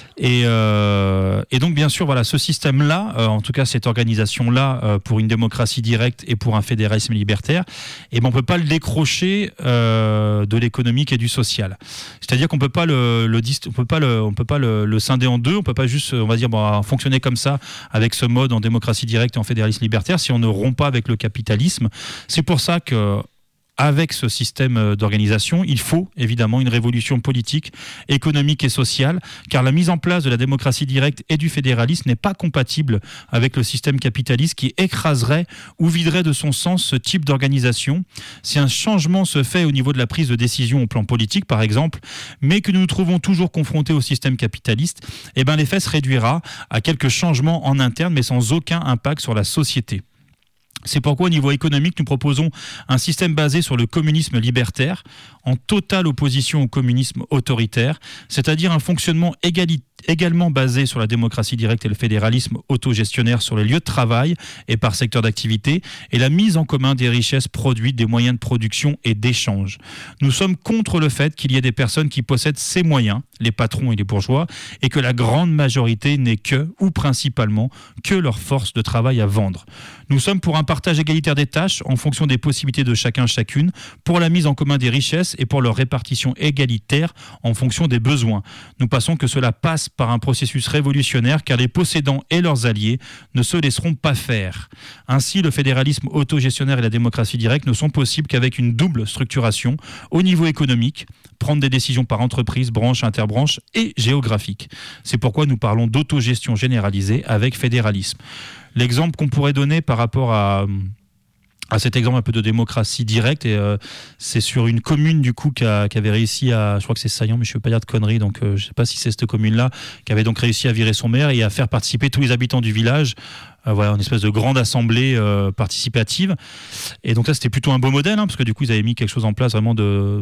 [SPEAKER 2] Et donc bien sûr, voilà, ce système-là, en tout cas cette organisation-là, pour une démocratie directe et pour un fédéralisme libertaire, on ne peut pas le décrocher de l'économique et du social. C'est-à-dire qu'on peut pas le scinder en deux. On peut pas juste, on va dire, fonctionner comme ça avec ce mode en démocratie directe et en fédéralisme libertaire si on ne rompt pas avec le capitalisme. C'est pour ça que avec ce système d'organisation, il faut évidemment une révolution politique, économique et sociale, car la mise en place de la démocratie directe et du fédéralisme n'est pas compatible avec le système capitaliste qui écraserait ou viderait de son sens ce type d'organisation. Si un changement se fait au niveau de la prise de décision au plan politique, par exemple, mais que nous nous trouvons toujours confrontés au système capitaliste, l'effet se réduira à quelques changements en interne, mais sans aucun impact sur la société. C'est pourquoi au niveau économique, nous proposons un système basé sur le communisme libertaire, en totale opposition au communisme autoritaire, c'est-à-dire un fonctionnement également basé sur la démocratie directe et le fédéralisme autogestionnaire sur les lieux de travail et par secteur d'activité, et la mise en commun des richesses produites, des moyens de production et d'échange. Nous sommes contre le fait qu'il y ait des personnes qui possèdent ces moyens, les patrons et les bourgeois, et que la grande majorité n'ait que, ou principalement, que leur force de travail à vendre. Nous sommes pour un partage égalitaire des tâches en fonction des possibilités de chacune, pour la mise en commun des richesses et pour leur répartition égalitaire en fonction des besoins. Nous pensons que cela passe par un processus révolutionnaire, car les possédants et leurs alliés ne se laisseront pas faire. Ainsi, le fédéralisme autogestionnaire et la démocratie directe ne sont possibles qu'avec une double structuration au niveau économique, prendre des décisions par entreprise, branche, interbranche et géographique. C'est pourquoi nous parlons d'autogestion généralisée avec fédéralisme. L'exemple qu'on pourrait donner par rapport à cet exemple un peu de démocratie directe, c'est sur une commune du coup qui avait réussi à, je crois que c'est Saillant, mais je ne veux pas dire de conneries, donc je ne sais pas si c'est cette commune-là, qui avait donc réussi à virer son maire et à faire participer tous les habitants du village. Voilà, une espèce de grande assemblée participative. Et donc là, c'était plutôt un beau modèle, parce que du coup, ils avaient mis quelque chose en place vraiment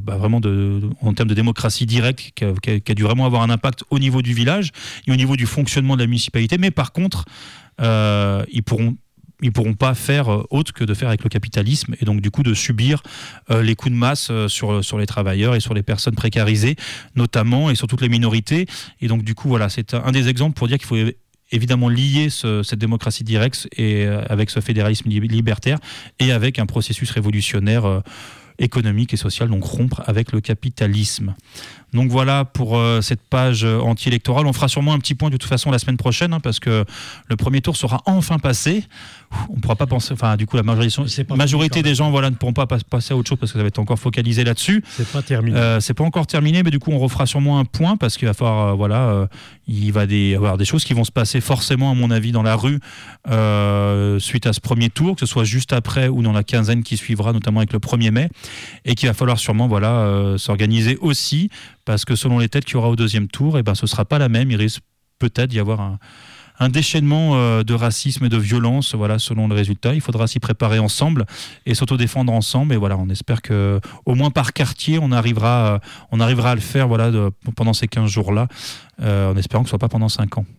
[SPEAKER 2] en termes de démocratie directe, qui a dû vraiment avoir un impact au niveau du village et au niveau du fonctionnement de la municipalité. Mais par contre, ils pourront pas faire autre que de faire avec le capitalisme, et donc du coup de subir les coups de masse sur les travailleurs et sur les personnes précarisées notamment, et sur toutes les minorités. Et donc du coup voilà, c'est un des exemples pour dire qu'il faut évidemment lier cette démocratie directe et avec ce fédéralisme libertaire et avec un processus révolutionnaire économique et social, donc rompre avec le capitalisme. Donc voilà pour cette page anti-électorale. On fera sûrement un petit point de toute façon la semaine prochaine, parce que le premier tour sera enfin passé. On ne pourra pas penser, enfin du coup la majorité des gens ne pourront pas passer à autre chose parce que ça va être encore focalisé là-dessus.
[SPEAKER 1] C'est pas terminé.
[SPEAKER 2] C'est pas encore terminé, mais du coup on refera sûrement un point, parce qu'il va falloir, il va y avoir des choses qui vont se passer forcément à mon avis dans la rue suite à ce premier tour, que ce soit juste après ou dans la quinzaine qui suivra, notamment avec le 1er mai, et qu'il va falloir sûrement s'organiser aussi, parce que selon les têtes qu'il y aura au deuxième tour, ce ne sera pas la même. Il risque peut-être d'y avoir un déchaînement de racisme et de violence, selon le résultat. Il faudra s'y préparer ensemble et s'autodéfendre ensemble. Et on espère que, au moins par quartier, on arrivera à le faire pendant ces 15 jours-là, en espérant que ce ne soit pas pendant 5 ans.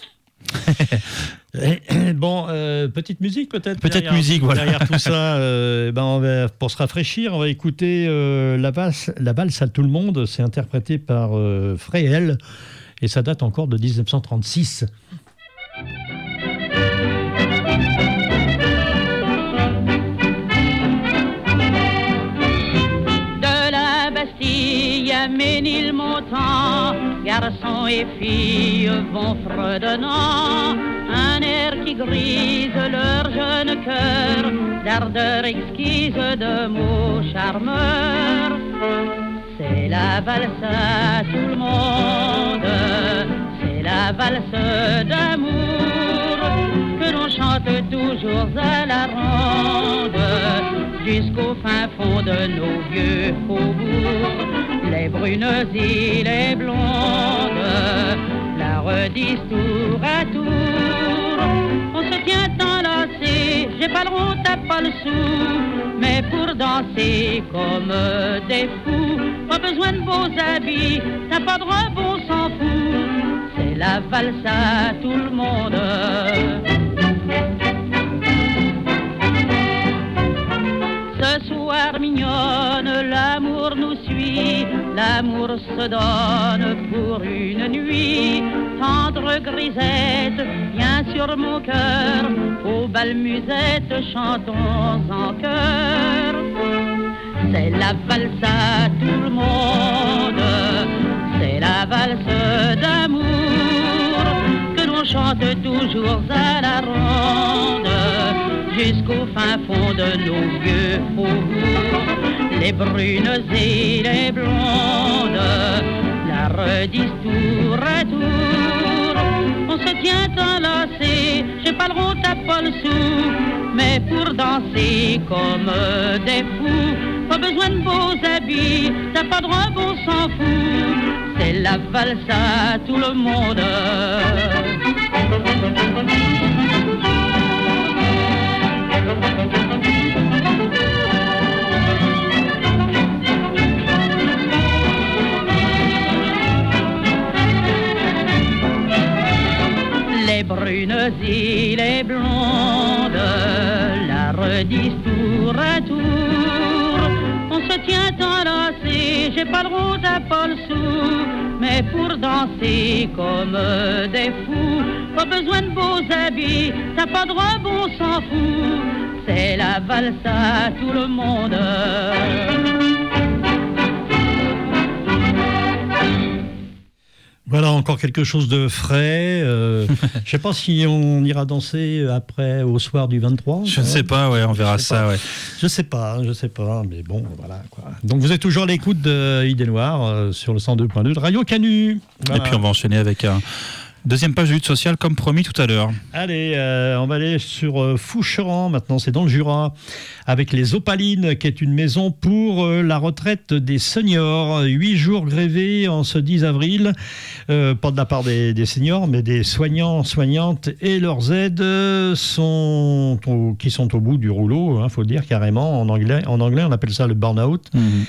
[SPEAKER 1] Bon, petite musique peut-être.
[SPEAKER 2] Derrière
[SPEAKER 1] tout ça, pour se rafraîchir, on va écouter la valse à tout le monde. C'est interprété par Fréhel et ça date encore de 1936.
[SPEAKER 4] De la Bastille à Ménilmontant, garçons et filles vont fredonnant, un air qui grise leur jeune cœur, d'ardeur exquise, de mots charmeurs. C'est la valse à tout le monde, c'est la valse d'amour, que l'on chante toujours à la ronde, jusqu'au fin fond de nos vieux faubourgs. Les brunes et les blondes la redisent tour à tour. On se se tient enlacé, j'ai pas le rond, t'as pas le sou, mais pour danser comme des fous, pas besoin de beaux habits, t'as pas de robe, on s'en fout, c'est la valse à tout le monde. Ce soir mignonne, l'amour nous suit, l'amour se donne pour une nuit. Tendre grisette, viens sur mon cœur, au bal musette, chantons en chœur. C'est la valse à tout le monde, c'est la valse d'amour, que l'on chante toujours à la ronde, jusqu'au fin fond de nos vieux faubourgs. Les brunes et les blondes la redisent tour à tour. On se tient enlacé, j'ai pas le rond, t'as pas le sou, mais pour danser comme des fous, pas besoin de beaux habits, t'as pas de robe, on s'en fout, c'est la valse à tout le monde. Les brunes et les blondes la redisent tour à tour. On se tient enlacé, j'ai pas le rond, t'as pas le sou, mais pour danser comme des fous, pas besoin de beaux habits, t'as pas de robe, on s'en fout, c'est la valse à tout le monde.
[SPEAKER 1] Voilà, encore quelque chose de frais. Je sais pas si on ira danser après, au soir du 23.
[SPEAKER 2] Je ne sais pas, ouais, on verra ça, ouais.
[SPEAKER 1] Je sais pas, mais bon, voilà, quoi. Donc vous êtes toujours à l'écoute de Idée Noire sur le 102.2 de Radio Canu. Voilà.
[SPEAKER 2] Et puis on va enchaîner avec un deuxième page de lutte sociale, comme promis tout à l'heure.
[SPEAKER 1] Allez, on va aller sur Foucheran, maintenant c'est dans le Jura, avec les Opalines, qui est une maison pour la retraite des seniors. 8 jours grévés en ce 10 avril, pas de la part des seniors, mais des soignants, soignantes et leurs aides qui sont au bout du rouleau, faut le dire carrément. En anglais, on appelle ça le burn-out.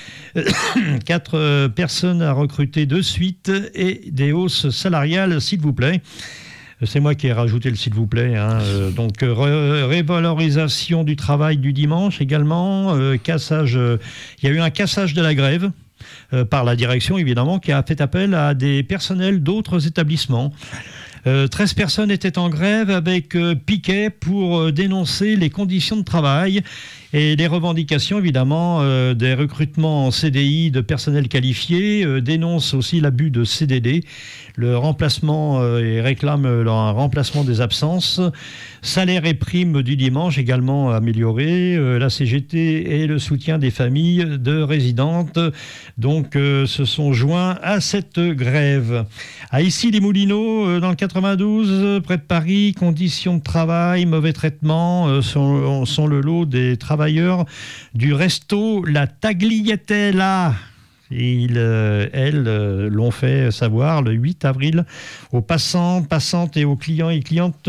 [SPEAKER 1] 4 personnes à recruter de suite et des hausses salariales, s'il vous plaît. C'est moi qui ai rajouté le s'il vous plaît. Donc, révalorisation du travail du dimanche également. Cassage. Il y a eu un cassage de la grève par la direction, évidemment, qui a fait appel à des personnels d'autres établissements. 13 personnes étaient en grève avec piquet pour dénoncer les conditions de travail et les revendications, évidemment, des recrutements en CDI de personnel qualifié, dénoncent aussi l'abus de CDD, le remplacement et réclament un remplacement des absences. Salaire et primes du dimanche également améliorés. La CGT et le soutien des familles de résidentes donc se sont joints à cette grève. À Issy-les-Moulineaux, dans le 92, près de Paris, conditions de travail, mauvais traitement sont le lot des travailleurs du resto La Tagliatella. Et elles l'ont fait savoir le 8 avril aux passants, passantes et aux clients et clientes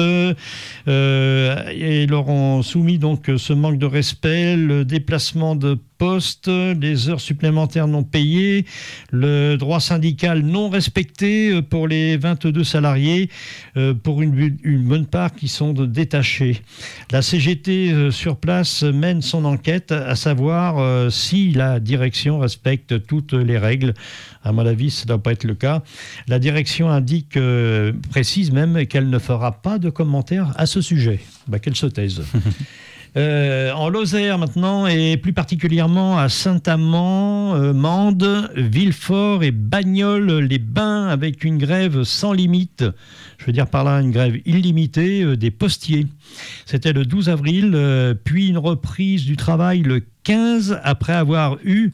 [SPEAKER 1] et leur ont soumis donc ce manque de respect, le déplacement de poste, les heures supplémentaires non payées, le droit syndical non respecté pour les 22 salariés, pour une bonne part qui sont détachés. La CGT sur place mène son enquête, à savoir si la direction respecte toutes les règles. À mon avis, ça ne doit pas être le cas. La direction indique, précise même, qu'elle ne fera pas de commentaires à ce sujet. Qu'elle se taise. En Lozère maintenant, et plus particulièrement à Saint-Amand, Mende, Villefort et Bagnols-les-Bains, avec une grève sans limite. Je veux dire par là une grève illimitée des postiers. C'était le 12 avril, puis une reprise du travail le 15, après avoir eu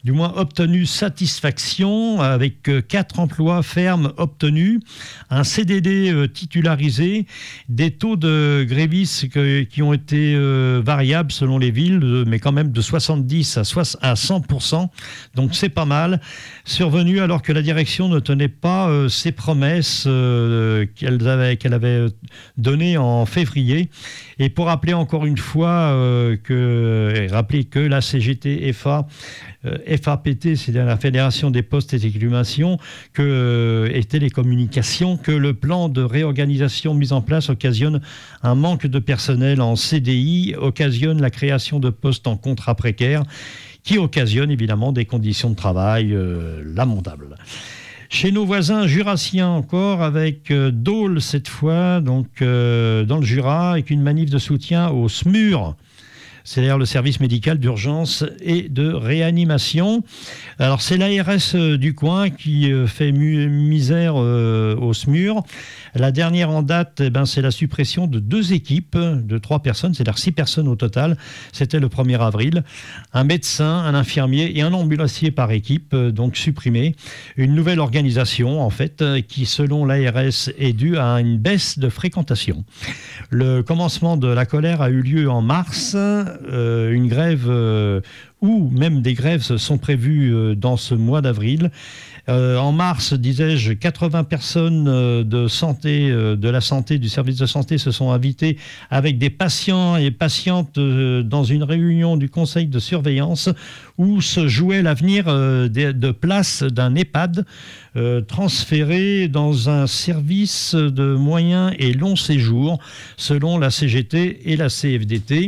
[SPEAKER 1] du moins obtenu satisfaction, avec 4 emplois fermes obtenus, un CDD titularisé, des taux de grévistes qui ont été variables selon les villes, mais quand même de 70 à 100%, donc c'est pas mal. Survenu alors que la direction ne tenait pas ses promesses qu'elle avait données en février. Et pour rappeler encore une fois que la CGT FAPT, c'est la Fédération des Postes et Télécommunications, et Télécommunications, que le plan de réorganisation mis en place occasionne un manque de personnel en CDI, occasionne la création de postes en contrat précaire, qui occasionne évidemment des conditions de travail lamentables. Chez nos voisins jurassiens encore, avec Dole cette fois, donc dans le Jura, avec une manif de soutien au SMUR, c'est-à-dire le service médical d'urgence et de réanimation. Alors c'est l'ARS du coin qui fait misère au SMUR. La dernière en date, c'est la suppression de 2 équipes de 3 personnes, c'est-à-dire 6 personnes au total. C'était le 1er avril. Un médecin, un infirmier et un ambulancier par équipe, donc supprimés. Une nouvelle organisation, en fait, qui, selon l'ARS, est due à une baisse de fréquentation. Le commencement de la colère a eu lieu en mars. Une grève ou même des grèves sont prévues dans ce mois d'avril. En mars, disais-je, 80 personnes de la santé, du service de santé se sont invitées avec des patients et patientes dans une réunion du conseil de surveillance où se jouait l'avenir de place d'un EHPAD transféré dans un service de moyen et long séjour selon la CGT et la CFDT.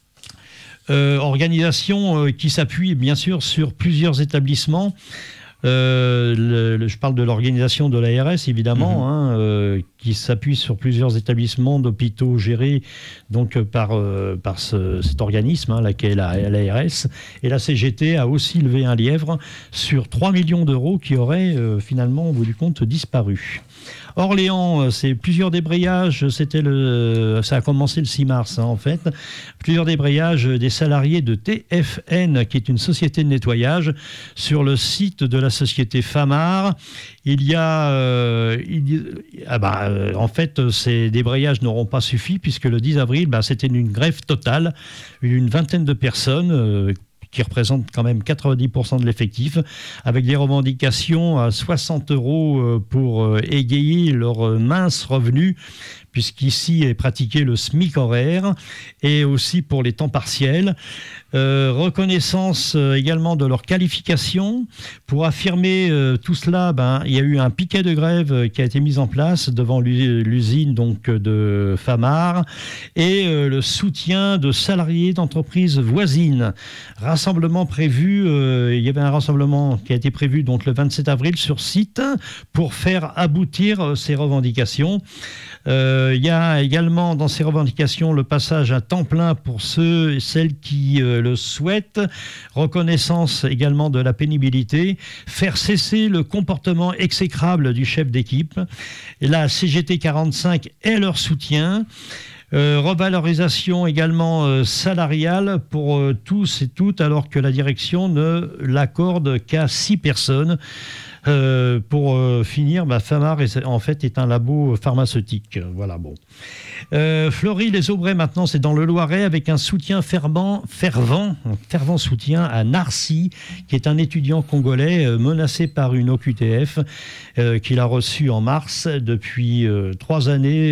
[SPEAKER 1] Organisation qui s'appuie bien sûr sur plusieurs établissements. Je parle de l'organisation de l'ARS évidemment, qui s'appuie sur plusieurs établissements d'hôpitaux gérés donc par cet organisme, laquelle est l'ARS. Et la CGT a aussi levé un lièvre sur 3 millions d'euros qui auraient finalement au bout du compte disparu. Orléans, c'est plusieurs débrayages, ça a commencé le 6 mars en fait, plusieurs débrayages des salariés de TFN, qui est une société de nettoyage, sur le site de la société Famar. En fait, ces débrayages n'auront pas suffi puisque le 10 avril, c'était une grève totale, une vingtaine de personnes qui représentent quand même 90% de l'effectif, avec des revendications à 60 € pour égayer leurs minces revenus, puisqu'ici est pratiqué le SMIC horaire, et aussi pour les temps partiels. Reconnaissance également de leur qualification. Pour affirmer tout cela, il y a eu un piquet de grève qui a été mis en place devant l'usine donc, de Famar, et le soutien de salariés d'entreprises voisines. Rassemblement prévu, il y avait un rassemblement qui a été prévu donc, le 27 avril sur site pour faire aboutir ces revendications. Il y a également dans ces revendications le passage à temps plein pour ceux et celles qui le souhaitent, reconnaissance également de la pénibilité, faire cesser le comportement exécrable du chef d'équipe, et la CGT 45 est leur soutien. Revalorisation également salariale pour tous et toutes, alors que la direction ne l'accorde qu'à 6 personnes. Pour finir, Famar est un labo pharmaceutique. Voilà, bon. Fleury-les-Aubrais, maintenant, c'est dans le Loiret, avec un soutien fervent soutien à Narcy, qui est un étudiant congolais menacé par une OQTF qu'il a reçu en mars. Depuis 3 années,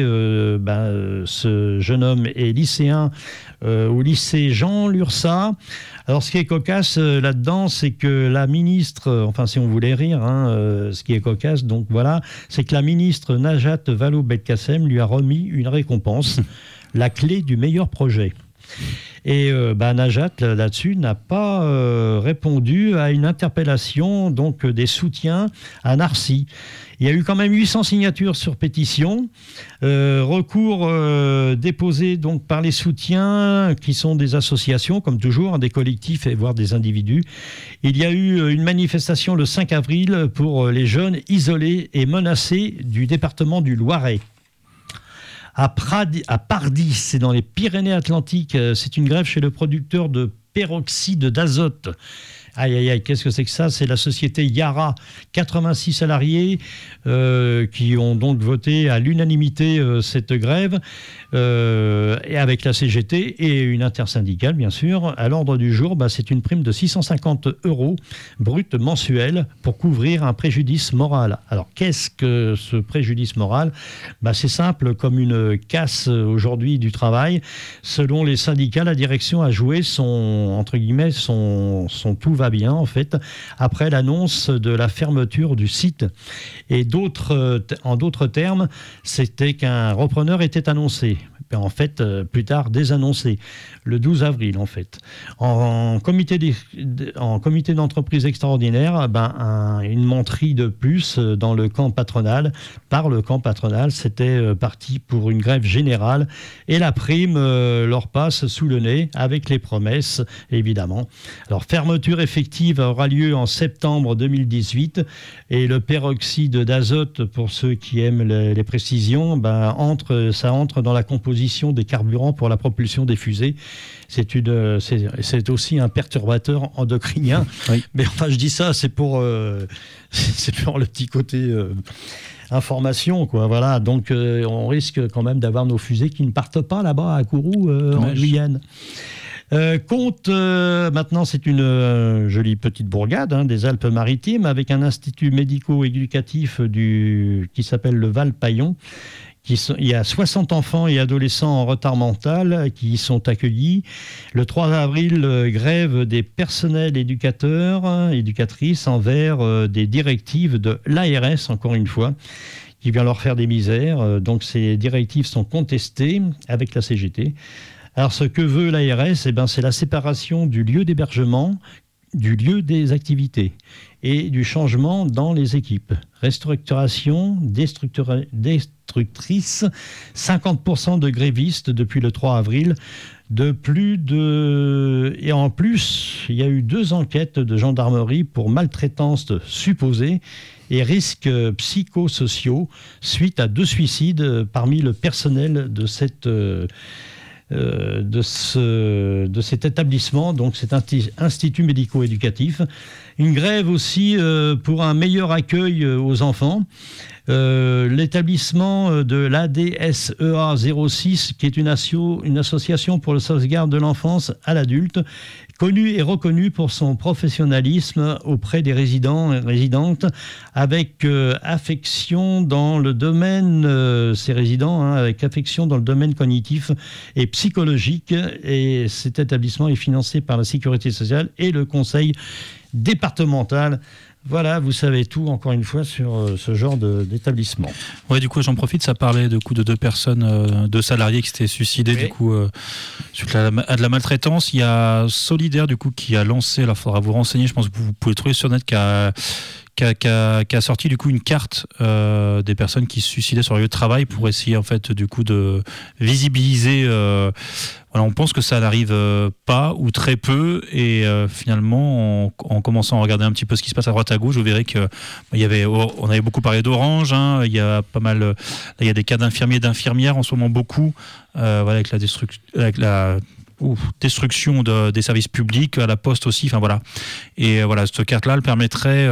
[SPEAKER 1] ce jeune homme est lycéen au lycée Jean Lursa. Alors, ce qui est cocasse là-dedans, c'est que la ministre, enfin, si on voulait rire, ce qui est cocasse, donc voilà, c'est que la ministre Najat Vallaud-Belkacem lui a remis une récompense, la clé du meilleur projet. Et Najat, là-dessus, n'a pas répondu à une interpellation donc, des soutiens à Narcy. Il y a eu quand même 800 signatures sur pétition, recours déposés donc, par les soutiens qui sont des associations, comme toujours, des collectifs et voire des individus. Il y a eu une manifestation le 5 avril pour les jeunes isolés et menacés du département du Loiret. À Pardis, c'est dans les Pyrénées-Atlantiques, c'est une grève chez le producteur de peroxyde d'azote. Aïe, aïe, aïe, qu'est-ce que c'est que ça? C'est la société Yara, 86 salariés qui ont donc voté à l'unanimité cette grève, et avec la CGT et une intersyndicale, bien sûr. À l'ordre du jour, c'est une prime de 650 € brut mensuels pour couvrir un préjudice moral. Alors, qu'est-ce que ce préjudice moral? C'est simple, comme une casse aujourd'hui du travail. Selon les syndicats, la direction a joué son tout va bien, en fait, après l'annonce de la fermeture du site. Et en d'autres termes, c'était qu'un repreneur était annoncé. En fait, plus tard, désannoncé, le 12 avril, en fait. En comité d'entreprise extraordinaire, une menterie de plus dans le camp patronal. Par le camp patronal, c'était parti pour une grève générale. Et la prime leur passe sous le nez, avec les promesses, évidemment. Alors, fermeture effective aura lieu en septembre 2018. Et le peroxyde d'azote, pour ceux qui aiment les précisions, ça entre dans la composition des carburants pour la propulsion des fusées. C'est aussi un perturbateur endocrinien. Oui. Mais enfin, je dis ça, c'est pour le petit côté information, quoi. Voilà. Donc, on risque quand même d'avoir nos fusées qui ne partent pas là-bas à Kourou, en Guyane. Comte, maintenant, c'est une jolie petite bourgade des Alpes-Maritimes avec un institut médico-éducatif qui s'appelle le Val-Paillon. Il y a 60 enfants et adolescents en retard mental qui y sont accueillis. Le 3 avril, grève des personnels éducatrices envers des directives de l'ARS, encore une fois, qui vient leur faire des misères. Donc ces directives sont contestées avec la CGT. Alors ce que veut l'ARS, c'est la séparation du lieu d'hébergement, du lieu des activités et du changement dans les équipes. Restructuration, destructrice, 50% de grévistes depuis le 3 avril. Et en plus, il y a eu 2 enquêtes de gendarmerie pour maltraitance supposée et risques psychosociaux suite à 2 suicides parmi le personnel de cet établissement, donc cet institut médico-éducatif. Une grève aussi pour un meilleur accueil aux enfants. L'établissement de l'ADSEA 06, qui est une association pour le sauvegarde de l'enfance à l'adulte, connu et reconnu pour son professionnalisme auprès des résidents et résidentes, avec affection dans le domaine, ces résidents, avec affection dans le domaine cognitif et psychologique. Et cet établissement est financé par la Sécurité sociale et le Conseil départemental. Voilà, vous savez tout, encore une fois, sur ce genre d'établissement.
[SPEAKER 2] Ouais, du coup, j'en profite, ça parlait de 2 personnes, 2 salariés qui s'étaient suicidés, oui. Du coup, suite à de la maltraitance. Il y a Solidaire, du coup, qui a lancé, là, il faudra vous renseigner, je pense que vous pouvez le trouver sur net, qui a sorti du coup une carte des personnes qui se suicidaient sur le lieu de travail pour essayer en fait du coup de visibiliser. On pense que ça n'arrive pas ou très peu et finalement en commençant à regarder un petit peu ce qui se passe à droite à gauche, vous verrez que on avait beaucoup parlé d'Orange, il y a pas mal, il y a des cas d'infirmiers et d'infirmières en ce moment beaucoup, avec la destruction des services publics, à la poste aussi, enfin voilà. Et voilà, cette carte-là, elle permettrait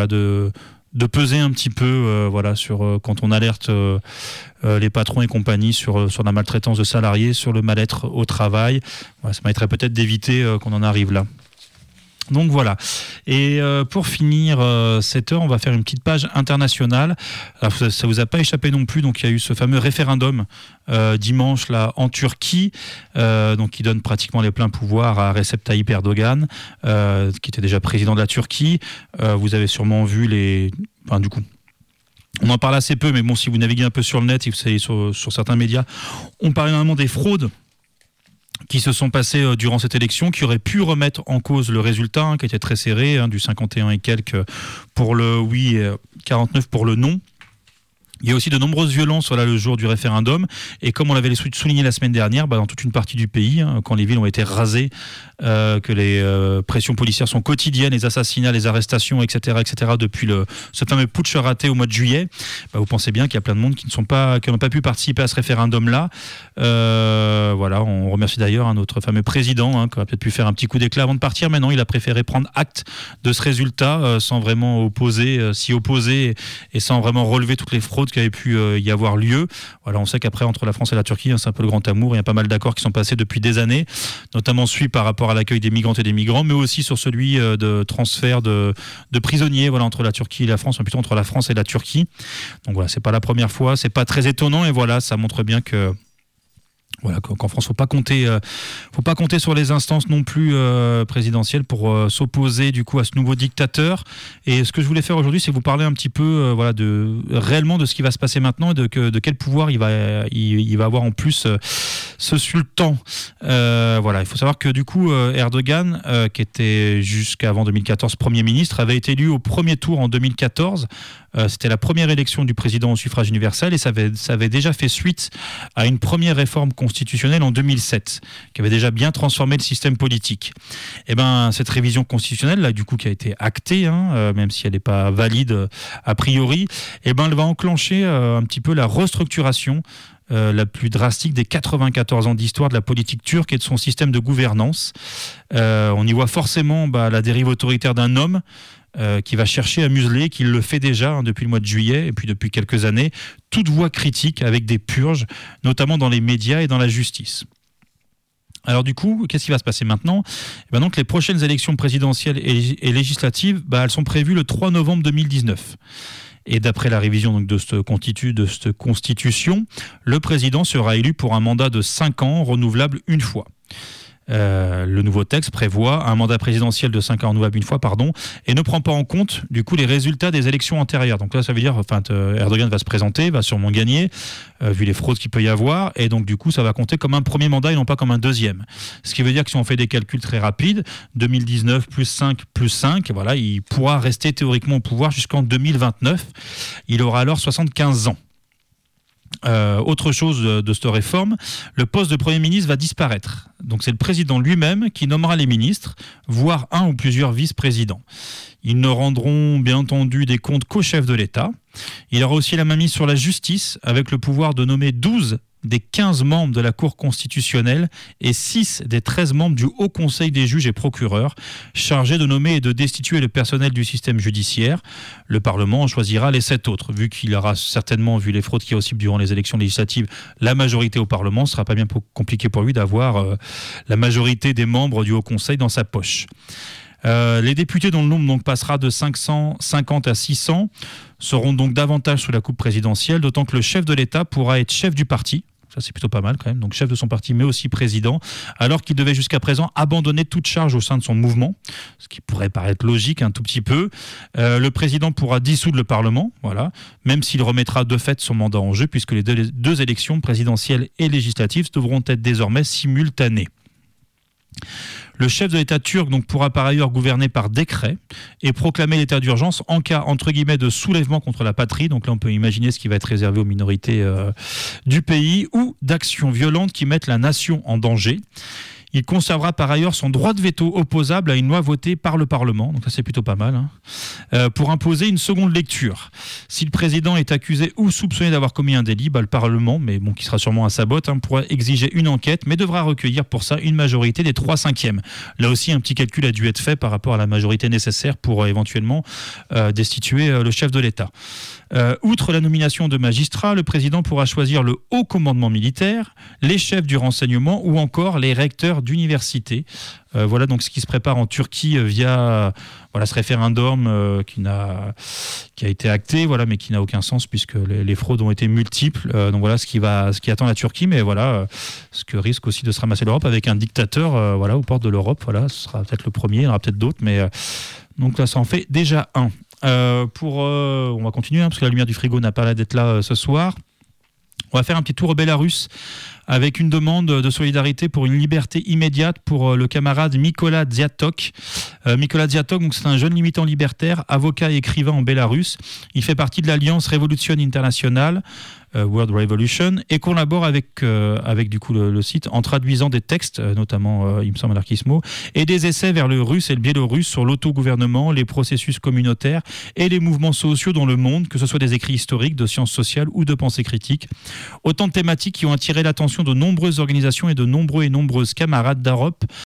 [SPEAKER 2] de peser un petit peu sur quand on alerte les patrons et compagnie sur la maltraitance de salariés, sur le mal-être au travail. Voilà, ça permettrait peut-être d'éviter qu'on en arrive là. Donc voilà. Et pour finir cette heure, on va faire une petite page internationale. Alors, ça vous a pas échappé non plus. Donc il y a eu ce fameux référendum dimanche là en Turquie, donc qui donne pratiquement les pleins pouvoirs à Recep Tayyip Erdogan, qui était déjà président de la Turquie. Vous avez sûrement vu du coup. On en parle assez peu, mais bon, si vous naviguez un peu sur le net, si vous savez sur certains médias, on parle énormément des fraudes qui se sont passées durant cette élection, qui auraient pu remettre en cause le résultat, qui était très serré, du 51 et quelques pour le oui et 49 pour le non. Il y a aussi de nombreuses violences le jour du référendum, et comme on l'avait souligné la semaine dernière, dans toute une partie du pays, quand les villes ont été rasées, que les pressions policières sont quotidiennes, les assassinats, les arrestations, etc., depuis ce fameux putsch raté au mois de juillet, vous pensez bien qu'il y a plein de monde qui n'ont pas pu participer à ce référendum-là. On remercie d'ailleurs notre fameux président, qui aurait peut-être pu faire un petit coup d'éclat avant de partir, mais non, il a préféré prendre acte de ce résultat sans vraiment s'y opposer et sans vraiment relever toutes les fraudes qui avait pu y avoir lieu. Voilà, on sait qu'après, entre la France et la Turquie, c'est un peu le grand amour. Il y a pas mal d'accords qui sont passés depuis des années, notamment celui par rapport à l'accueil des migrantes et des migrants, mais aussi sur celui de transfert de prisonniers, entre la Turquie et la France, mais plutôt entre la France et la Turquie. Donc voilà, c'est pas la première fois, c'est pas très étonnant, et voilà, ça montre bien que qu'en France, faut pas compter sur les instances non plus présidentielles pour s'opposer du coup à ce nouveau dictateur. Et ce que je voulais faire aujourd'hui, c'est vous parler un petit peu réellement de ce qui va se passer maintenant et de quel pouvoir il va avoir en plus ce sultan. Il faut savoir que du coup Erdogan, qui était jusqu'avant 2014 Premier ministre, avait été élu au premier tour en 2014. C'était la première élection du président au suffrage universel, et ça avait déjà fait suite à une première réforme constitutionnelle en 2007, qui avait déjà bien transformé le système politique. Et cette révision constitutionnelle, là, du coup, qui a été actée, même si elle n'est pas valide a priori, elle va enclencher un petit peu la restructuration la plus drastique des 94 ans d'histoire de la politique turque et de son système de gouvernance. On y voit forcément la dérive autoritaire d'un homme qui va chercher à museler, qui le fait déjà depuis le mois de juillet et puis depuis quelques années, toute voix critique avec des purges, notamment dans les médias et dans la justice. Alors du coup, qu'est-ce qui va se passer maintenant ? Donc les prochaines élections présidentielles et législatives, elles sont prévues le 3 novembre 2019. Et d'après la révision de cette constitution, le président sera élu pour un mandat de 5 ans, renouvelable une fois. Le nouveau texte prévoit un mandat présidentiel de 5 ans renouvelable une fois, et ne prend pas en compte du coup les résultats des élections antérieures. Donc là, ça veut dire Erdogan va se présenter, va sûrement gagner, vu les fraudes qu'il peut y avoir, et donc du coup ça va compter comme un premier mandat et non pas comme un deuxième. Ce qui veut dire que si on fait des calculs très rapides, 2019 plus 5 plus 5, il pourra rester théoriquement au pouvoir jusqu'en 2029. Il aura alors 75 ans. Autre chose de cette réforme, le poste de Premier ministre va disparaître. Donc c'est le président lui-même qui nommera les ministres, voire un ou plusieurs vice-présidents. Ils ne rendront bien entendu des comptes qu'au chef de l'État. Il aura aussi la mainmise sur la justice, avec le pouvoir de nommer 12 des 15 membres de la Cour constitutionnelle et 6 des 13 membres du Haut Conseil des juges et procureurs, chargés de nommer et de destituer le personnel du système judiciaire. Le Parlement en choisira les 7 autres. Vu qu'il aura certainement, vu les fraudes qu'il y a aussi durant les élections législatives, la majorité au Parlement, ce ne sera pas bien compliqué pour lui d'avoir la majorité des membres du Haut Conseil dans sa poche. Les députés, dont le nombre passera de 550 à 600, seront donc davantage sous la coupe présidentielle, d'autant que le chef de l'État pourra être chef du parti. Ça, c'est plutôt pas mal quand même. Donc chef de son parti, mais aussi président, alors qu'il devait jusqu'à présent abandonner toute charge au sein de son mouvement, ce qui pourrait paraître logique un tout petit peu. Le président pourra dissoudre le Parlement, même s'il remettra de fait son mandat en jeu, puisque les deux élections présidentielles et législatives devront être désormais simultanées. Le chef de l'État turc pourra par ailleurs gouverner par décret et proclamer l'état d'urgence en cas, entre guillemets, de soulèvement contre la patrie. Donc là, on peut imaginer ce qui va être réservé aux minorités du pays, ou d'actions violentes qui mettent la nation en danger. Il conservera par ailleurs son droit de veto opposable à une loi votée par le Parlement, donc ça c'est plutôt pas mal, pour imposer une seconde lecture. Si le président est accusé ou soupçonné d'avoir commis un délit, le Parlement, mais qui sera sûrement à sa botte, pourra exiger une enquête, mais devra recueillir pour ça une majorité des 3/5. Là aussi, un petit calcul a dû être fait par rapport à la majorité nécessaire pour éventuellement destituer le chef de l'État. Outre la nomination de magistrats, le président pourra choisir le haut commandement militaire, les chefs du renseignement ou encore les recteurs d'université. Voilà donc ce qui se prépare en Turquie via ce référendum qui a été acté, mais qui n'a aucun sens puisque les fraudes ont été multiples. Donc voilà ce qui attend la Turquie, mais ce que risque aussi de se ramasser l'Europe avec un dictateur aux portes de l'Europe. Ce sera peut-être le premier, il y en aura peut-être d'autres, mais donc là ça en fait déjà un. On va continuer parce que la lumière du frigo n'a pas l'air d'être là ce soir. On va faire un petit tour au Bélarus avec une demande de solidarité pour une liberté immédiate pour le camarade Mykola Dziatok. Mykola Dziatok, donc, c'est un jeune militant libertaire, avocat et écrivain en Bélarus. Il fait partie de l'Alliance Revolution Internationale, World Revolution, et collabore avec du coup le site en traduisant des textes, notamment, il me semble, anarchismo, et des essais vers le russe et le biélorusse sur l'autogouvernement, les processus communautaires et les mouvements sociaux dans le monde, que ce soit des écrits historiques, de sciences sociales ou de pensée critique. Autant de thématiques qui ont attiré l'attention de nombreuses organisations et de nombreux et nombreuses camarades d'Europe